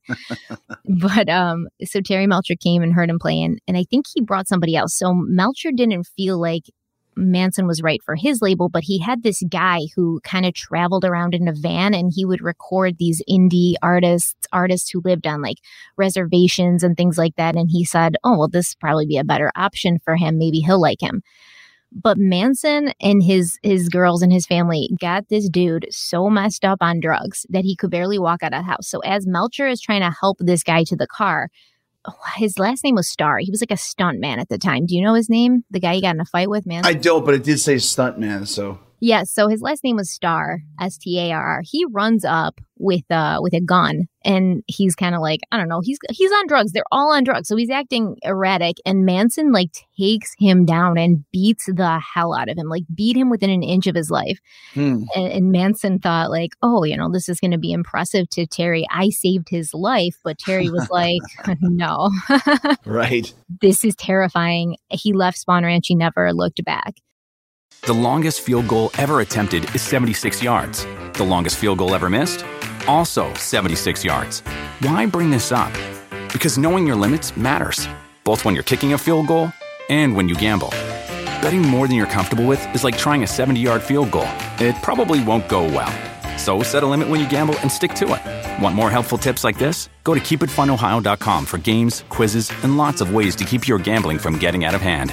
But so Terry Melcher came and heard him play, and I think he brought somebody else. So Melcher didn't feel like Manson was right for his label, but he had this guy who kind of traveled around in a van and he would record these indie artists who lived on like reservations and things like that. And he said, oh, well, this probably be a better option for him. Maybe he'll like him. But Manson and his girls and his family got this dude so messed up on drugs that he could barely walk out of the house. So as Melcher is trying to help this guy to the car, his last name was Starr. He was like a stunt man at the time. Do you know his name? The guy you got in a fight with, man? I don't, but it did say stunt man, so. Yeah, so his last name was Starr, Starr. He runs up with a gun, and he's kind of like, I don't know, he's on drugs. They're all on drugs, so he's acting erratic. And Manson like takes him down and beats the hell out of him, like beat him within an inch of his life. And Manson thought like, oh, this is going to be impressive to Terry. I saved his life, but Terry was like, no, right. This is terrifying. He left Spahn Ranch. He never looked back. The longest field goal ever attempted is 76 yards. The longest field goal ever missed? Also 76 yards. Why bring this up? Because knowing your limits matters, both when you're kicking a field goal and when you gamble. Betting more than you're comfortable with is like trying a 70-yard field goal. It probably won't go well. So set a limit when you gamble and stick to it. Want more helpful tips like this? Go to keepitfunohio.com for games, quizzes, and lots of ways to keep your gambling from getting out of hand.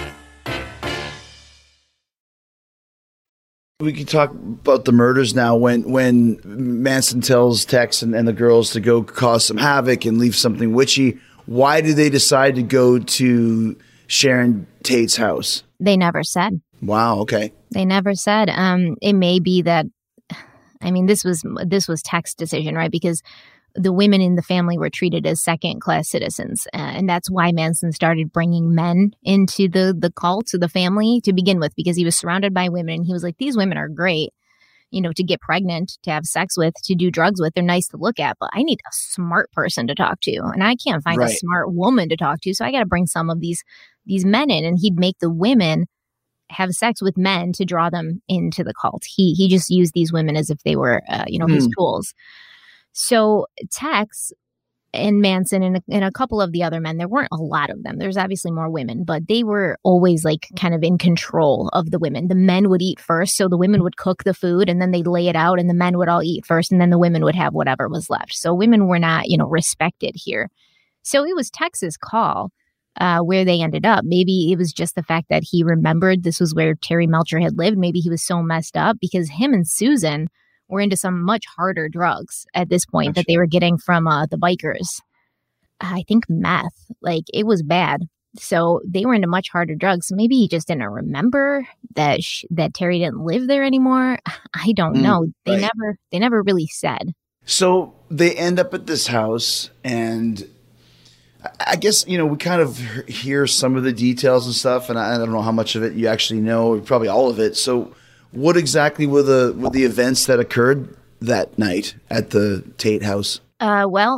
We can talk about the murders now. When Manson tells Tex and the girls to go cause some havoc and leave something witchy, why did they decide to go to Sharon Tate's house? They never said. Wow. Okay. They never said. It may be that. I mean, this was Tex's decision, right? Because the women in the family were treated as second-class citizens. And that's why Manson started bringing men into the cult, to the family to begin with, because he was surrounded by women. And he was like, these women are great, to get pregnant, to have sex with, to do drugs with. They're nice to look at, but I need a smart person to talk to. And I can't find a smart woman to talk to. So I got to bring some of these men in. And he'd make the women have sex with men to draw them into the cult. He just used these women as if they were, his tools. So Tex and Manson and a couple of the other men, there weren't a lot of them. There's obviously more women, but they were always like kind of in control of the women. The men would eat first. So the women would cook the food and then they'd lay it out and the men would all eat first. And then the women would have whatever was left. So women were not, respected here. So it was Tex's call where they ended up. Maybe it was just the fact that he remembered this was where Terry Melcher had lived. Maybe he was so messed up because him and Susan were into some much harder drugs at this point that they were getting from the bikers. I think meth. Like, it was bad. So they were into much harder drugs. So maybe he just didn't remember that that Terry didn't live there anymore. I don't know. They right. never really said. So they end up at this house, and I guess, we kind of hear some of the details and stuff, and I don't know how much of it you actually know, probably all of it. So what exactly were the events that occurred that night at the Tate house? Well,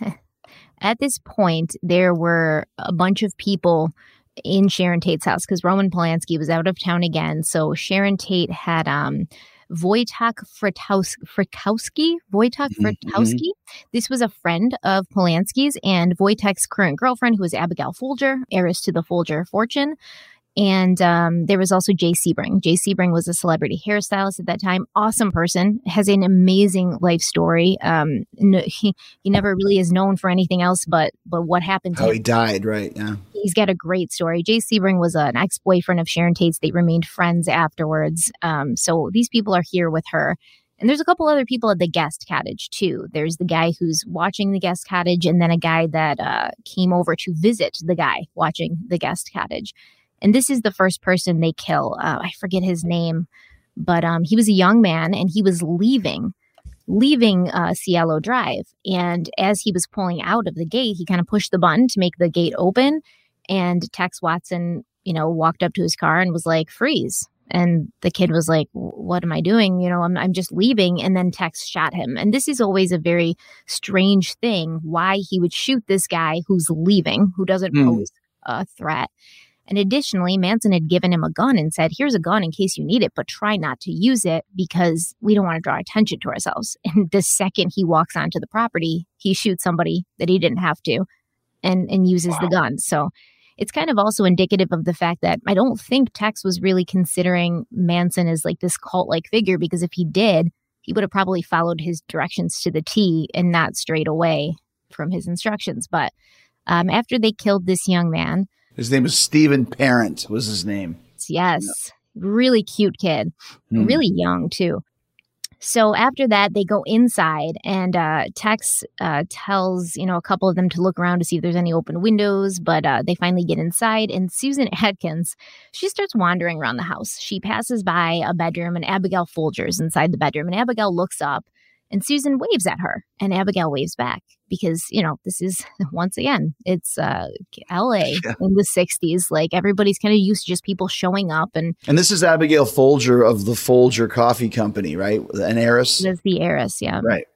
at this point, there were a bunch of people in Sharon Tate's house because Roman Polanski was out of town again. So Sharon Tate had Wojtek Frykowski. This was a friend of Polanski's and Wojtek's current girlfriend, who was Abigail Folger, heiress to the Folger fortune. And there was also Jay Sebring. Jay Sebring was a celebrity hairstylist at that time. Awesome person. Has an amazing life story. He never really is known for anything else but what happened to him. How he died, right? Yeah. He's got a great story. Jay Sebring was an ex-boyfriend of Sharon Tate's. They remained friends afterwards. So these people are here with her. And there's a couple other people at the guest cottage, too. There's the guy who's watching the guest cottage, and then a guy that came over to visit the guy watching the guest cottage. And this is the first person they kill. I forget his name, but he was a young man, and he was leaving Cielo Drive. And as he was pulling out of the gate, he kind of pushed the button to make the gate open. And Tex Watson, walked up to his car and was like, freeze. And the kid was like, what am I doing? I'm just leaving. And then Tex shot him. And this is always a very strange thing, why he would shoot this guy who's leaving, who doesn't pose a threat. And additionally, Manson had given him a gun and said, here's a gun in case you need it, but try not to use it because we don't want to draw attention to ourselves. And the second he walks onto the property, he shoots somebody that he didn't have to and uses the gun. So it's kind of also indicative of the fact that I don't think Tex was really considering Manson as like this cult-like figure, because if he did, he would have probably followed his directions to the T and not strayed away from his instructions. But after they killed this young man, his name was Stephen Parent, was his name. Yes. Really cute kid. Really young, too. So after that, they go inside, and Tex tells, a couple of them to look around to see if there's any open windows. But they finally get inside, and Susan Atkins, she starts wandering around the house. She passes by a bedroom, and Abigail Folger's inside the bedroom. And Abigail looks up, and Susan waves at her, and Abigail waves back because, this is, once again, it's L.A. in the 60s. Like, everybody's kind of used to just people showing up. And this is Abigail Folger of the Folger Coffee Company, right? An heiress? That's the heiress, yeah. Right.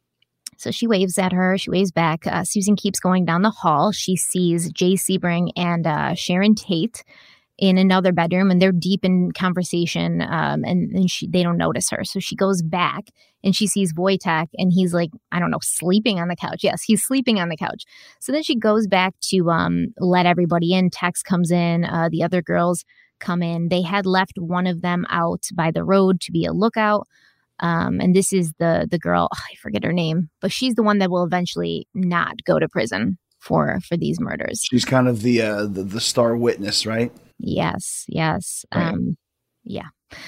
So she waves at her. She waves back. Susan keeps going down the hall. She sees Jay Sebring and Sharon Tate in another bedroom, and they're deep in conversation, and they don't notice her. So she goes back, and she sees Wojtek, and he's like, I don't know, sleeping on the couch. Yes, he's sleeping on the couch. So then she goes back to let everybody in. Tex comes in. The other girls come in. They had left one of them out by the road to be a lookout. And this is the girl, I forget her name, but she's the one that will eventually not go to prison for these murders. She's kind of the star witness, right? Yes. Right. Yeah.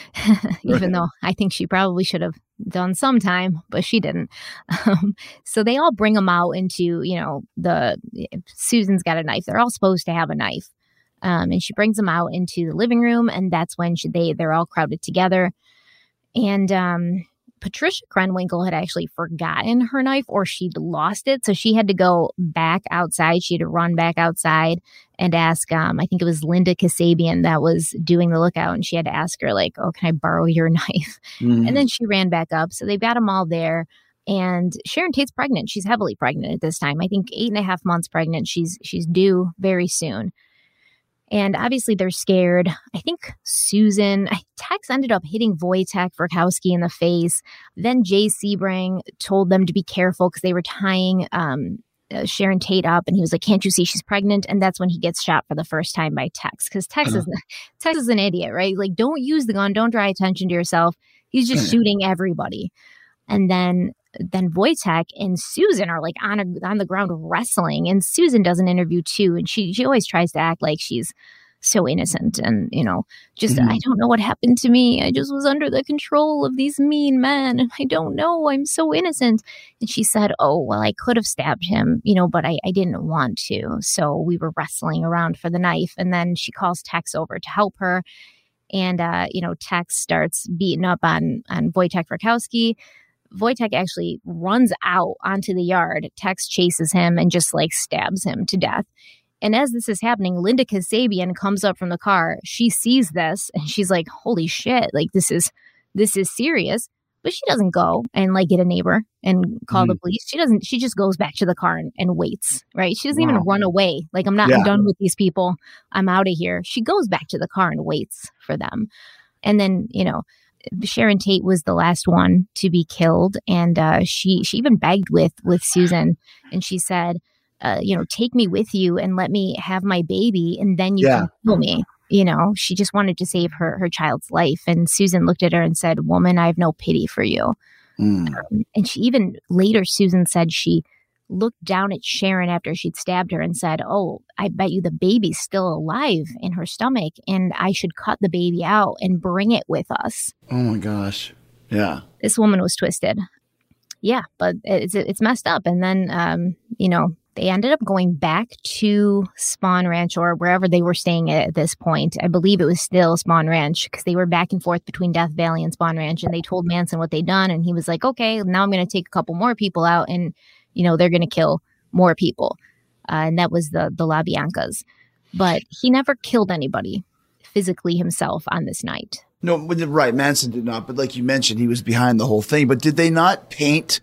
Even though I think she probably should have done some time, but she didn't. So they all bring them out into, Susan's got a knife. They're all supposed to have a knife. And she brings them out into the living room, and that's when they're all crowded together. And Patricia Krenwinkel had actually forgotten her knife, or she'd lost it. So she had to go back outside. She had to run back outside and ask, I think it was Linda Kasabian that was doing the lookout. And she had to ask her, like, oh, can I borrow your knife? Mm-hmm. And then she ran back up. So they've got them all there. And Sharon Tate's pregnant. She's heavily pregnant at this time. I think 8.5 months pregnant. She's due very soon. And obviously they're scared. I think Tex ended up hitting Wojtek Frykowski in the face. Then Jay Sebring told them to be careful because they were tying Sharon Tate up. And he was like, can't you see she's pregnant? And that's when he gets shot for the first time by Tex. Because Tex is an idiot, right? Like, don't use the gun. Don't draw attention to yourself. He's just shooting everybody. And then Wojtek and Susan are like on the ground wrestling, and Susan does an interview too, and she always tries to act like she's so innocent and, just I don't know what happened to me. I just was under the control of these mean men. And I don't know. I'm so innocent. And she said, oh, well, I could have stabbed him, but I didn't want to. So we were wrestling around for the knife. And then she calls Tex over to help her. And, Tex starts beating up on Wojtek Frykowski. Wojtek actually runs out onto the yard. Tex chases him and just stabs him to death. And as this is happening, Linda Kasabian comes up from the car. She sees this and she's like, holy shit, this is serious. But she doesn't go and get a neighbor and call the police. She just goes back to the car and waits, right? She doesn't even run away. I'm done with these people. I'm out of here. She goes back to the car and waits for them. And then, Sharon Tate was the last one to be killed. And she even begged with Susan. And she said, take me with you and let me have my baby. And then you can kill me. She just wanted to save her child's life. And Susan looked at her and said, woman, I have no pity for you. And she even later, Susan said she looked down at Sharon after she'd stabbed her and said, oh, I bet you the baby's still alive in her stomach and I should cut the baby out and bring it with us. Oh my gosh. Yeah. This woman was twisted. Yeah, but it's messed up. And then, they ended up going back to Spawn Ranch or wherever they were staying at this point. I believe it was still Spawn Ranch because they were back and forth between Death Valley and Spawn Ranch. And they told Manson what they'd done. And he was like, okay, now I'm going to take a couple more people out and, they're going to kill more people. And that was the LaBiancas. But he never killed anybody physically himself on this night. No, right. Manson did not. But like you mentioned, he was behind the whole thing. But did they not paint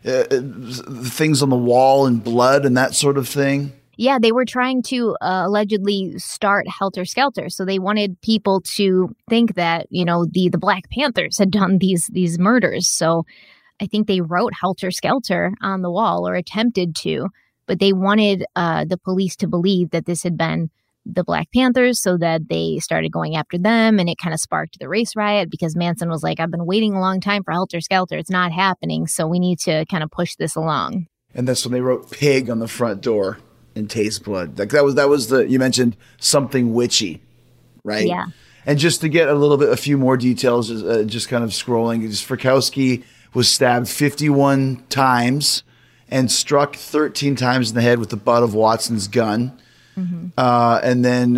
things on the wall in blood and that sort of thing? Yeah, they were trying to allegedly start Helter Skelter. So they wanted people to think that, the Black Panthers had done these murders. So I think they wrote Helter Skelter on the wall or attempted to, but they wanted the police to believe that this had been the Black Panthers so that they started going after them. And it kind of sparked the race riot because Manson was like, I've been waiting a long time for Helter Skelter. It's not happening. So we need to kind of push this along. And that's when they wrote pig on the front door and taste blood. That was you mentioned something witchy, right? Yeah. And just to get a few more details, just kind of scrolling, Frykowski was stabbed 51 times and struck 13 times in the head with the butt of Watson's gun. Mm-hmm. And then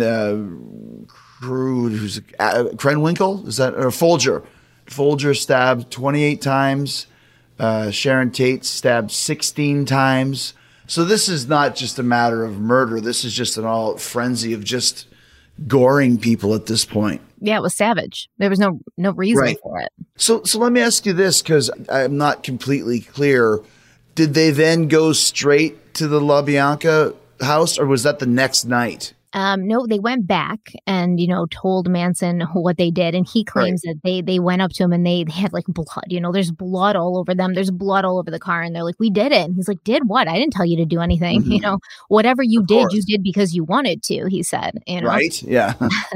Krenwinkel, is that, or Folger? Folger stabbed 28 times. Sharon Tate stabbed 16 times. So this is not just a matter of murder. This is just an all-out frenzy of just goring people at this point. Yeah, it was savage. There was no reason for it. So let me ask you this, because I'm not completely clear. Did they then go straight to the LaBianca house, or was that the next night? No, they went back and, told Manson what they did. And he claims that they went up to him and they had blood, there's blood all over them. There's blood all over the car. And they're like, we did it. And he's like, did what? I didn't tell you to do anything. Mm-hmm. Whatever you did, you did because you wanted to, he said. Right. Yeah.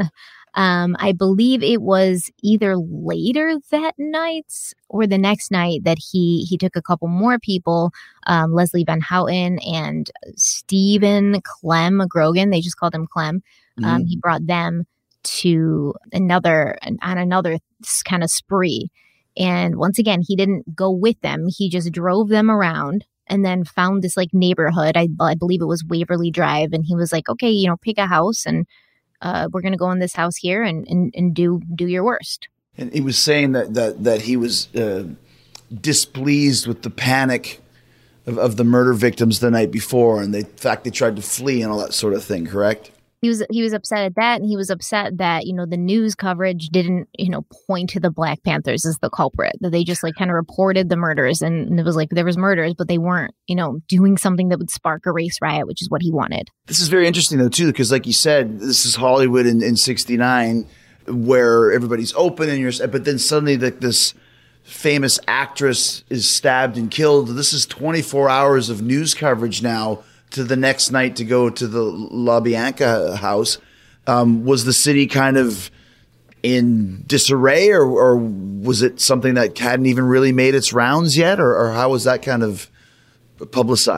I believe it was either later that night or the next night that he took a couple more people, Leslie Van Houten and Stephen Clem Grogan. They just called him Clem. Mm-hmm. He brought them to another kind of spree. And once again, he didn't go with them. He just drove them around and then found this neighborhood. I believe it was Waverly Drive. And he was like, okay, pick a house and we're going to go in this house here and do your worst. And he was saying that he was displeased with the panic of the murder victims the night before, and in fact they tried to flee and all that sort of thing. Correct? He was upset at that, and he was upset that the news coverage didn't point to the Black Panthers as the culprit. That they just kind of reported the murders, and it was there was murders, but they weren't doing something that would spark a race riot, which is what he wanted. This is very interesting though too, because like you said, this is Hollywood in '69, where everybody's open but then suddenly this famous actress is stabbed and killed. This is 24 hours of news coverage now. To the next night to go to the LaBianca house. Was the city kind of in disarray, or was it something that hadn't even really made its rounds yet, or how was that kind of publicized?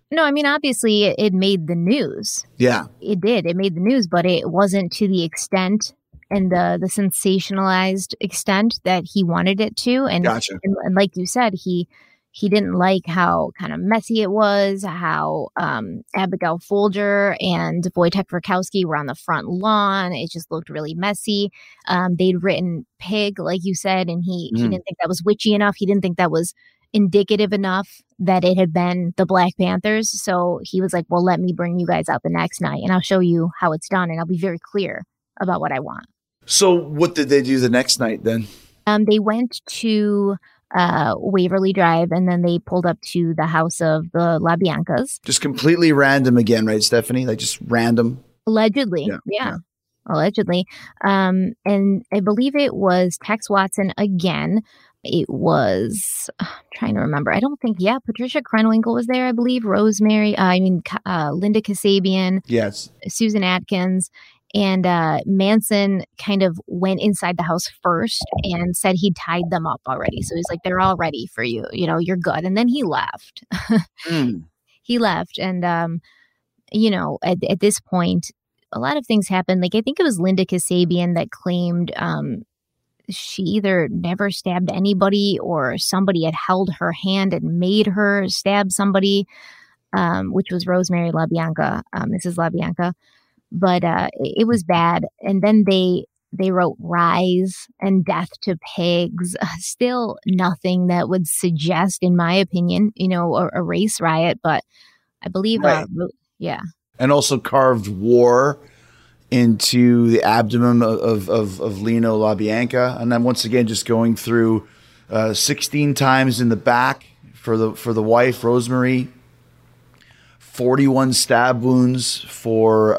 No, I mean, obviously it made the news. Yeah. It did. It made the news, but it wasn't to the extent and the sensationalized extent that he wanted it to. And, Gotcha. and like you said, he didn't like how kind of messy it was, how Abigail Folger and Wojtek Frykowski were on the front lawn. It just looked really messy. They'd written pig, like you said, and he didn't think that was witchy enough. He didn't think that was indicative enough that it had been the Black Panthers. So he was like, well, let me bring you guys out the next night and I'll show you how it's done. And I'll be very clear about what I want. So what did they do the next night then? They went to Waverly Drive, and then they pulled up to the house of the LaBiancas. Just completely random again, right, Stephanie? Like just random? Allegedly. Yeah. Allegedly. And I believe it was Tex Watson again. It was, I'm trying to remember. I don't think, Patricia Krenwinkel was there, I believe. Rosemary, Linda Kasabian. Yes. Susan Atkins. And Manson kind of went inside the house first and said he tied them up already. So he's like, they're all ready for you. You know, you're good. And then he left. He left. And, at this point, a lot of things happened. Like, I think it was Linda Kasabian that claimed she either never stabbed anybody or somebody had held her hand and made her stab somebody, which was Rosemary LaBianca, Mrs. LaBianca. But it was bad. And then they wrote Rise and Death to Pigs. Still nothing that would suggest, in my opinion, a race riot. But I believe, And also carved war into the abdomen of Lino LaBianca. And then once again, just going through 16 times in the back for the wife, Rosemary. 41 stab wounds for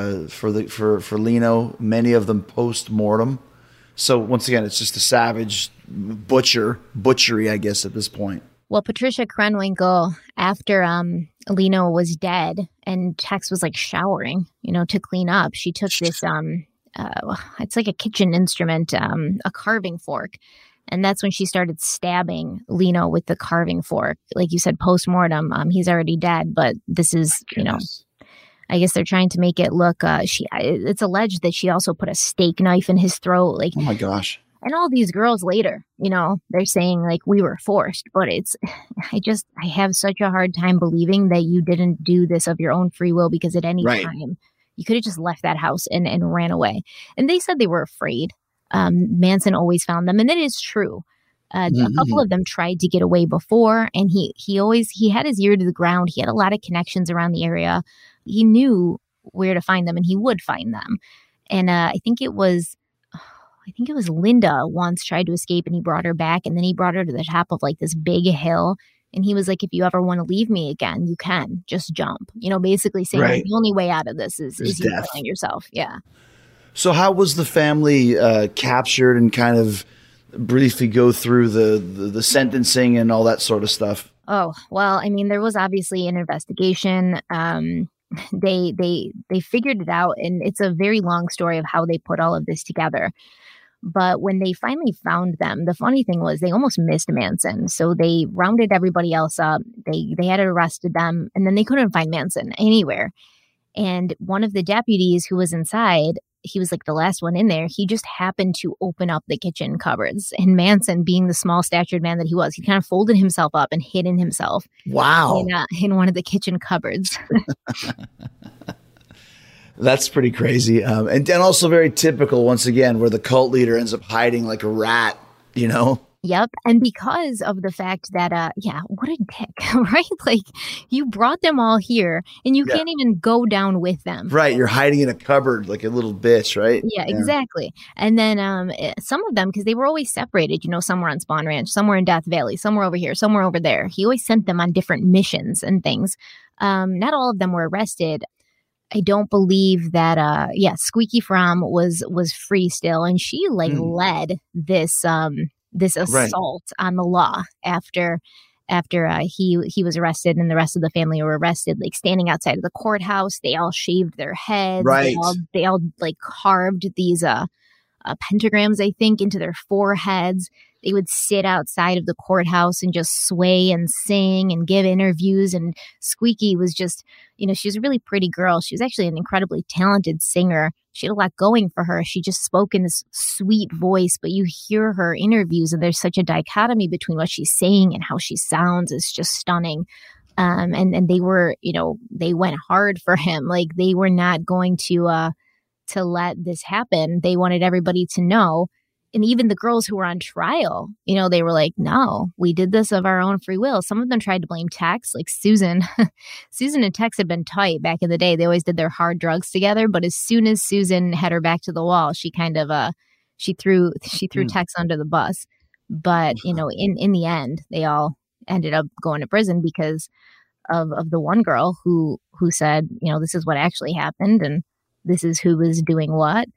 Lino, many of them post-mortem. So once again, it's just a savage butchery, I guess, at this point. Well, Patricia Krenwinkel, after Lino was dead and Tex was like showering, to clean up, she took this, it's like a kitchen instrument, a carving fork. And that's when she started stabbing Lino with the carving fork. Like you said, post-mortem, he's already dead. But this is, I guess they're trying to make it look, it's alleged that she also put a steak knife in his throat. Like, oh my gosh. And all these girls later, they're saying like we were forced. But I have such a hard time believing that you didn't do this of your own free will, because at any time you could have just left that house and ran away. And they said they were afraid. Manson always found them, and that is true. A couple of them tried to get away before, and he had his ear to the ground. He had a lot of connections around the area. He knew where to find them, and he would find them. And I think it was Linda once tried to escape, and he brought her back, and then he brought her to the top of like this big hill, and he was like, "If you ever want to leave me again, you can just jump." Basically saying the only way out of this is you killing yourself. Yeah. So how was the family captured, and kind of briefly go through the sentencing and all that sort of stuff? Oh, well, I mean, there was obviously an investigation. They figured it out, and it's a very long story of how they put all of this together. But when they finally found them, the funny thing was they almost missed Manson. So they rounded everybody else up. They had arrested them, and then they couldn't find Manson anywhere. And one of the deputies who was inside, he was like the last one in there. He just happened to open up the kitchen cupboards. And Manson, being the small statured man that he was, he kind of folded himself up and hidden himself. Wow. In one of the kitchen cupboards. That's pretty crazy. And also very typical, once again, where the cult leader ends up hiding like a rat, Yep. And because of the fact that, what a dick, right? Like, you brought them all here and you can't even go down with them. Right. You're hiding in a cupboard like a little bitch, right? Yeah, exactly. And then some of them, because they were always separated, some were on Spawn Ranch, some were in Death Valley, some were over here, some were over there. He always sent them on different missions and things. Not all of them were arrested. I don't believe that, Squeaky Fromm was free still. And she led this assault on the law after he was arrested, and the rest of the family were arrested, like standing outside of the courthouse. They all shaved their heads. Right. They all like carved these pentagrams, I think, into their foreheads. They would sit outside of the courthouse and just sway and sing and give interviews. And Squeaky was just, she was a really pretty girl. She was actually an incredibly talented singer. She had a lot going for her. She just spoke in this sweet voice, but you hear her interviews and there's such a dichotomy between what she's saying and how she sounds. It's just stunning. And they were, they went hard for him. Like, they were not going to let this happen. They wanted everybody to know. And even the girls who were on trial, they were like, no, we did this of our own free will. Some of them tried to blame Tex, like Susan. Susan and Tex had been tight back in the day. They always did their hard drugs together. But as soon as Susan had her back to the wall, she kind of, she threw Tex under the bus. But, in the end, they all ended up going to prison because of the one girl who said, this is what actually happened and this is who was doing what.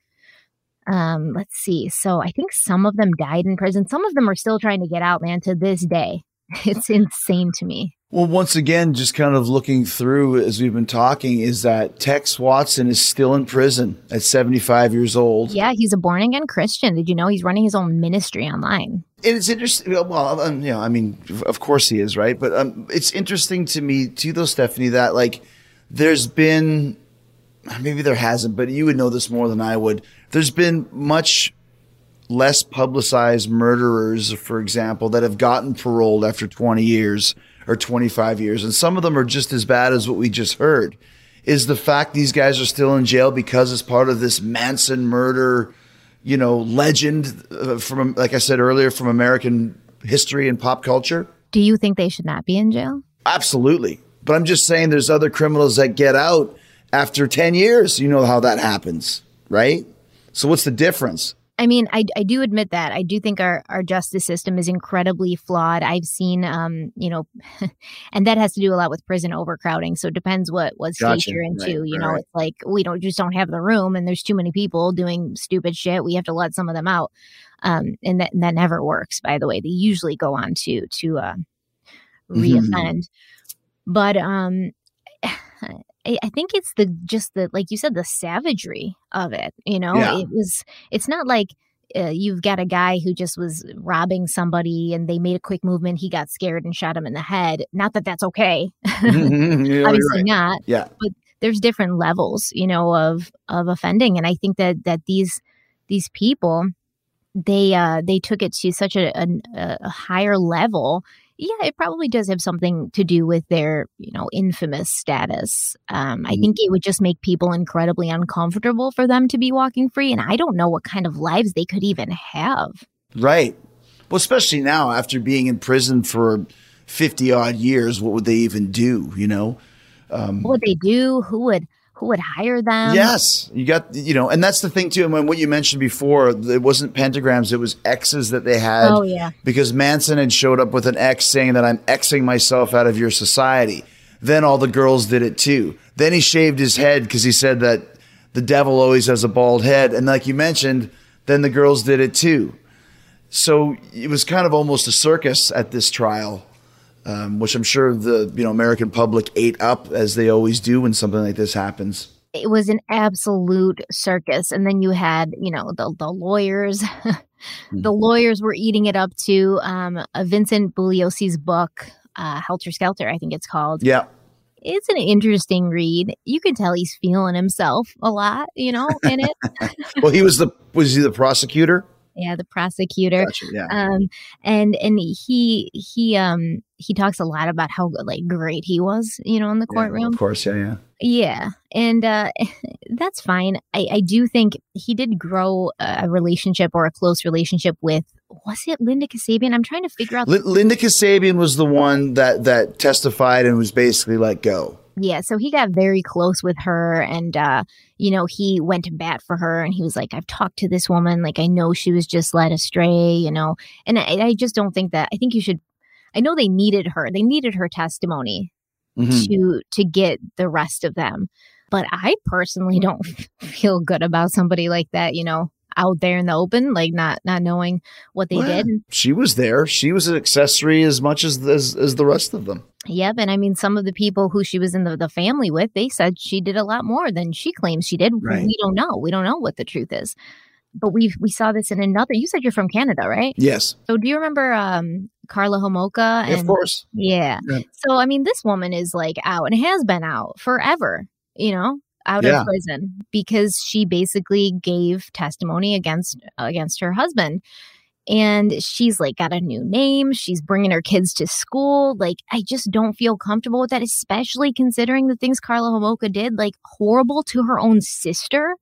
Let's see. So I think some of them died in prison. Some of them are still trying to get out, man, to this day. It's insane to me. Well, once again, just kind of looking through as we've been talking, is that Tex Watson is still in prison at 75 years old. Yeah, he's a born again Christian. Did you know he's running his own ministry online? And it's interesting. Well, I mean, of course he is, right? But it's interesting to me, too, though, Stephanie, that like there's been, maybe there hasn't, but you would know this more than I would. There's been much less publicized murderers, for example, that have gotten paroled after 20 years or 25 years. And some of them are just as bad as what we just heard. Is the fact these guys are still in jail because it's part of this Manson murder, legend from, like I said earlier, from American history and pop culture? Do you think they should not be in jail? Absolutely. But I'm just saying there's other criminals that get out after 10 years. You know how that happens, right? So what's the difference? I mean, I do admit that. I do think our justice system is incredibly flawed. I've seen, and that has to do a lot with prison overcrowding. So it depends what state you're into. Right. It's like we just don't have the room and there's too many people doing stupid shit. We have to let some of them out. And that never works, by the way. They usually go on to reoffend. But I think it's the like you said, the savagery of it. Yeah. It's not like you've got a guy who just was robbing somebody and they made a quick movement. He got scared and shot him in the head. Not that that's okay. Yeah, obviously not. Yeah. But there's different levels, of offending. And I think that these people, they took it to such a higher level. Yeah, it probably does have something to do with their, infamous status. I think it would just make people incredibly uncomfortable for them to be walking free. And I don't know what kind of lives they could even have. Right. Well, especially now after being in prison for 50 odd years, what would they even do? What would they do? Who would hire them? Yes. You got, and that's the thing too. I mean, what you mentioned before, it wasn't pentagrams, it was X's that they had. Oh, yeah. Because Manson had showed up with an X saying that I'm Xing myself out of your society. Then all the girls did it too. Then he shaved his head because he said that the devil always has a bald head. And like you mentioned, then the girls did it too. So it was kind of almost a circus at this trial. Which I'm sure the American public ate up, as they always do when something like this happens. It was an absolute circus. And then you had, the lawyers. The lawyers were eating it up too. Vincent Bugliosi's book, Helter Skelter, I think it's called. Yeah. It's an interesting read. You can tell he's feeling himself a lot, in it. Well, was he the prosecutor? Yeah, the prosecutor. Gotcha, yeah. And he talks a lot about how great he was, in the courtroom. Yeah, of course, yeah. Yeah, and that's fine. I do think he did grow a relationship or a close relationship with, was it Linda Kasabian? I'm trying to figure out. Linda Kasabian was the one that testified and was basically let go. Yeah, so he got very close with her and, he went to bat for her and he was like, I've talked to this woman. Like, I know she was just led astray, and I just don't think that, I think you should, I know they needed her. They needed her testimony to get the rest of them. But I personally don't feel good about somebody like that, out there in the open, like not knowing what they did. She was there. She was an accessory as much as the rest of them. Yep. And I mean, some of the people who she was in the family with, they said she did a lot more than she claims she did. Right. We don't know. We don't know what the truth is. But we saw this in another. You said you're from Canada, right? Yes. So do you remember Carla Homolka? Of course. Yeah. Yeah. So I mean, this woman is like out and has been out forever. Out of prison because she basically gave testimony against her husband. And she's like got a new name. She's bringing her kids to school. Like, I just don't feel comfortable with that, especially considering the things Carla Homolka did, like horrible to her own sister,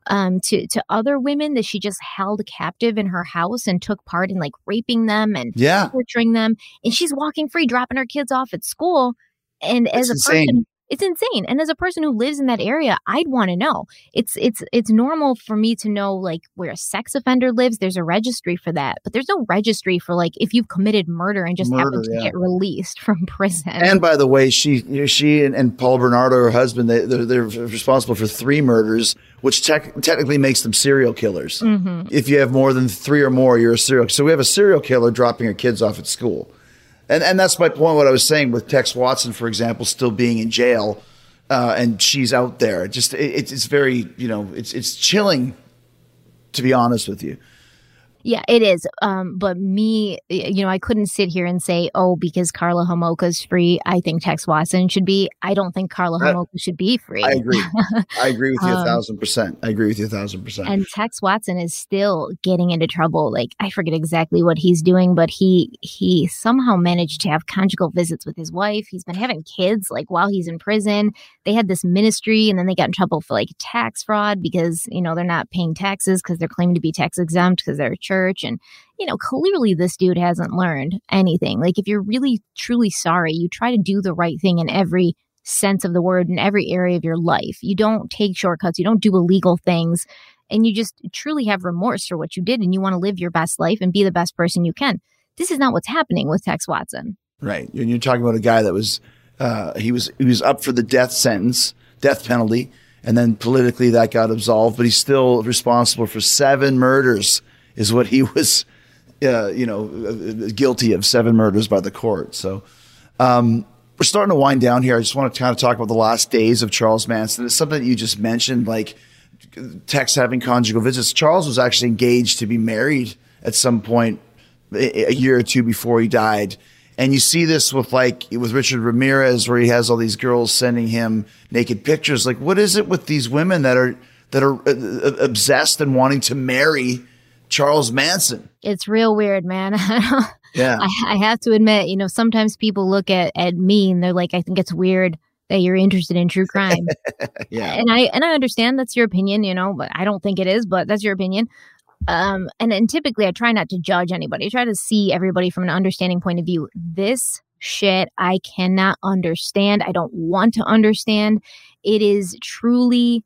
to other women that she just held captive in her house and took part in like raping them and torturing them. And she's walking free, dropping her kids off at school. And as a person, it's insane. And as a person who lives in that area, I'd want to know. It's normal for me to know like where a sex offender lives. There's a registry for that, but there's no registry for like if you've committed murder and just happened to get released from prison. And by the way, she and Paul Bernardo, her husband, they're responsible for 3 murders, which technically makes them serial killers. Mm-hmm. If you have more than 3 or more, you're a serial killer. So we have a serial killer dropping her kids off at school. And that's my point, what I was saying with Tex Watson, for example, still being in jail, and she's out there. It's very, it's chilling, to be honest with you. Yeah, it is. But me, I couldn't sit here and say, oh, because Carla Homolka's free, I think Tex Watson should be. I don't think Carla Homolka should be free. I agree. I agree with you 1,000%. I agree with you 1,000%. And Tex Watson is still getting into trouble. Like, I forget exactly what he's doing, but he somehow managed to have conjugal visits with his wife. He's been having kids, like, while he's in prison. They had this ministry, and then they got in trouble for, like, tax fraud because, they're not paying taxes because they're claiming to be tax exempt because they're a church. And, clearly this dude hasn't learned anything. Like, if you're really, truly sorry, you try to do the right thing in every sense of the word, in every area of your life. You don't take shortcuts. You don't do illegal things. And you just truly have remorse for what you did. And you want to live your best life and be the best person you can. This is not what's happening with Tex Watson. Right. And you're talking about a guy that was, he was up for the death penalty. And then politically that got absolved, but he's still responsible for 7 murders. Is what he was, guilty of, 7 murders by the court. So we're starting to wind down here. I just want to kind of talk about the last days of Charles Manson. It's something that you just mentioned, like Tex having conjugal visits. Charles was actually engaged to be married at some point a year or 2 before he died. And you see this with Richard Ramirez, where he has all these girls sending him naked pictures. Like, what is it with these women that are obsessed and wanting to marry Charles Manson? It's real weird, man. Yeah. I have to admit, sometimes people look at me and they're like, I think it's weird that you're interested in true crime. Yeah. And I understand that's your opinion, but I don't think it is, but that's your opinion. And typically I try not to judge anybody. I try to see everybody from an understanding point of view. This shit I cannot understand. I don't want to understand. It is truly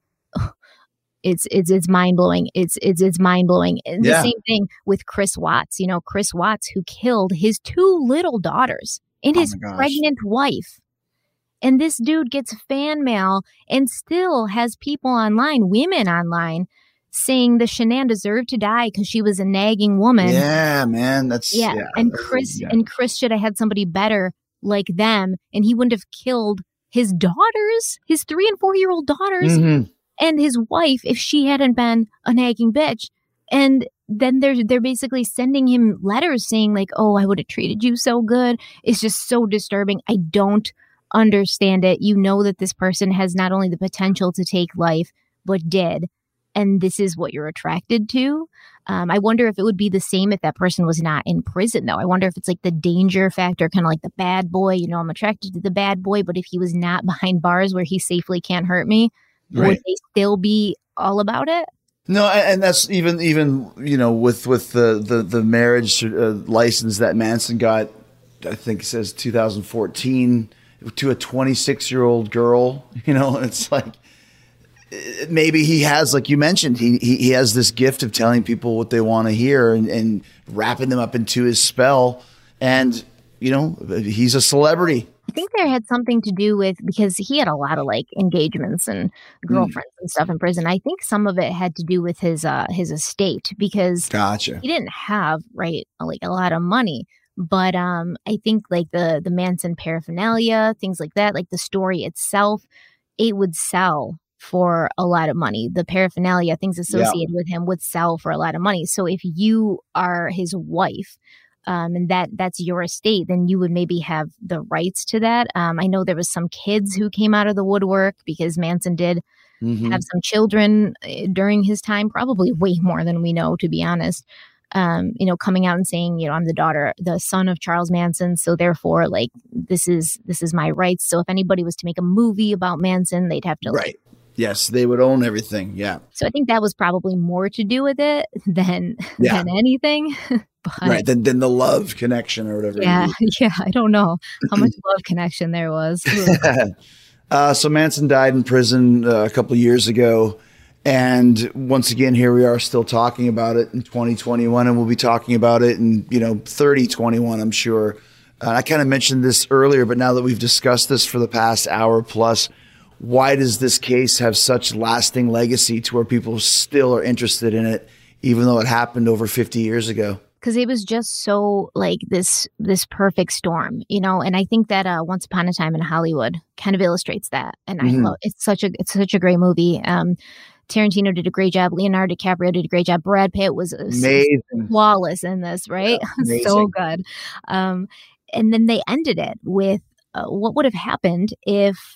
It's mind blowing. It's mind blowing. The same thing with Chris Watts. Chris Watts, who killed his 2 little daughters and his pregnant wife. And this dude gets fan mail and still has people online, women online, saying the Shanann deserved to die because she was a nagging woman. Yeah, man. And Chris should have had somebody better like them, and he wouldn't have killed his daughters, his 3 and 4-year-old daughters. Mm-hmm. And his wife, if she hadn't been a nagging bitch. And then they're basically sending him letters saying like, oh, I would have treated you so good. It's just so disturbing. I don't understand it. That this person has not only the potential to take life, but did. And this is what you're attracted to. I wonder if it would be the same if that person was not in prison, though. I wonder if it's like the danger factor, kind of like the bad boy. I'm attracted to the bad boy, but if he was not behind bars where he safely can't hurt me, would they still be all about it? No, and that's even with the marriage license that Manson got, I think it says 2014, to a 26-year-old girl. It's like maybe he has, like you mentioned, he has this gift of telling people what they want to hear and wrapping them up into his spell. And he's a celebrity. I think there had something to do with, because he had a lot of like engagements and girlfriends and stuff in prison. I think some of it had to do with his estate, because he didn't have like a lot of money. But I think like the Manson paraphernalia, things like that, like the story itself, it would sell for a lot of money. The paraphernalia, things associated with him, would sell for a lot of money. So if you are his wife, and that's your estate, then you would maybe have the rights to that. I know there was some kids who came out of the woodwork because Manson did have some children during his time, probably way more than we know, to be honest. Coming out and saying, I'm the son of Charles Manson. So therefore, like, this is my rights. So if anybody was to make a movie about Manson, they'd have to. Right. Yes, they would own everything. Yeah. So I think that was probably more to do with it than anything. But, right. Than the love connection or whatever. Yeah. Yeah. I don't know how much love connection there was. So Manson died in prison a couple of years ago. And once again, here we are still talking about it in 2021, and we'll be talking about it in, 3021, I'm sure. I kind of mentioned this earlier, but now that we've discussed this for the past hour plus, why does this case have such lasting legacy to where people still are interested in it, even though it happened over 50 years ago? Because it was just so like this perfect storm, and I think that Once Upon a Time in Hollywood kind of illustrates that. And I love it's such a great movie. Tarantino did a great job. Leonardo DiCaprio did a great job. Brad Pitt was amazing, flawless in this, right? Yeah, so good. And then they ended it with what would have happened if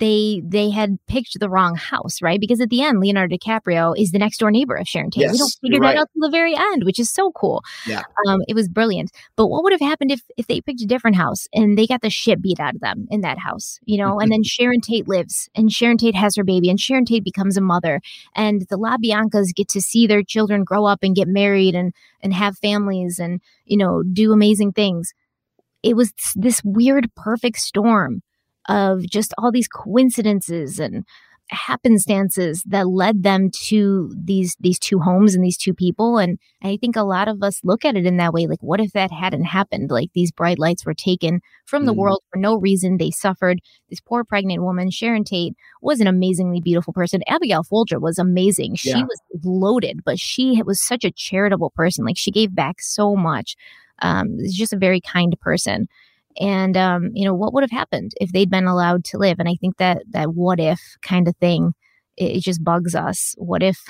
they had picked the wrong house, right? Because at the end, Leonardo DiCaprio is the next door neighbor of Sharon Tate. Yes, we don't figure that out to the very end, which is so cool. Yeah. It was brilliant. But what would have happened if they picked a different house and they got the shit beat out of them in that house, and then Sharon Tate lives and Sharon Tate has her baby and Sharon Tate becomes a mother and the LaBiancas get to see their children grow up and get married and have families and, do amazing things. It was this weird, perfect storm of just all these coincidences and happenstances that led them to these two homes and these two people. And I think a lot of us look at it in that way. Like, what if that hadn't happened? Like, these bright lights were taken from the world for no reason. They suffered. This poor pregnant woman, Sharon Tate, was an amazingly beautiful person. Abigail Folger was amazing. She was loaded, but she was such a charitable person. Like, she gave back so much. She's just a very kind person. And, what would have happened if they'd been allowed to live? And I think that what if kind of thing, it just bugs us. What if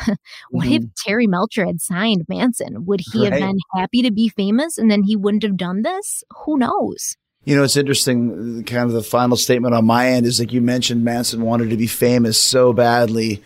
Terry Melcher had signed Manson? Would he have been happy to be famous and then he wouldn't have done this? Who knows? It's interesting. Kind of the final statement on my end is, like you mentioned, Manson wanted to be famous so badly.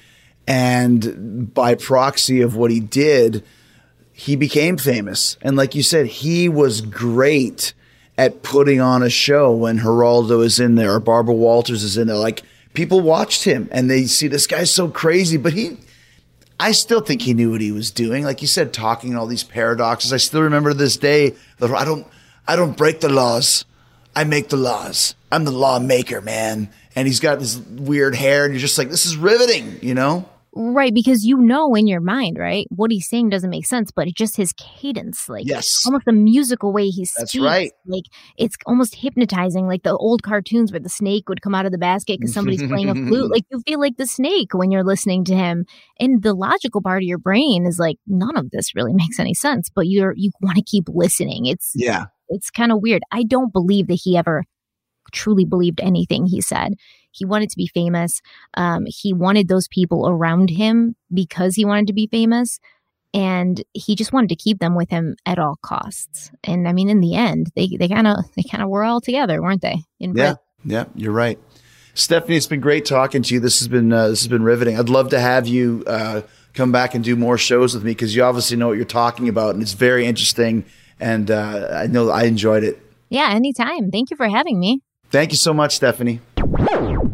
And by proxy of what he did, he became famous. And like you said, he was great at putting on a show when Geraldo is in there or Barbara Walters is in there. Like, people watched him and they see this guy's so crazy, but I still think he knew what he was doing. Like you said, talking all these paradoxes. I still remember this day that I don't break the laws. I make the laws. I'm the lawmaker, man. And he's got this weird hair and you're just like, this is riveting, Right, because in your mind, right, what he's saying doesn't make sense, but it's just his cadence, like almost the musical way he speaks. That's right. Like, it's almost hypnotizing, like the old cartoons where the snake would come out of the basket because somebody's playing a flute. Like, you feel like the snake when you're listening to him. And the logical part of your brain is like, none of this really makes any sense, but you want to keep listening. It's kind of weird. I don't believe that he ever truly believed anything he said. He wanted to be famous. He wanted those people around him because he wanted to be famous. And he just wanted to keep them with him at all costs. And I mean, in the end, they kind of were all together, weren't they? Yeah, you're right. Stephanie, it's been great talking to you. This has been riveting. I'd love to have you come back and do more shows with me because you obviously know what you're talking about, and it's very interesting. And I know I enjoyed it. Yeah, anytime. Thank you for having me. Thank you so much, Stephanie.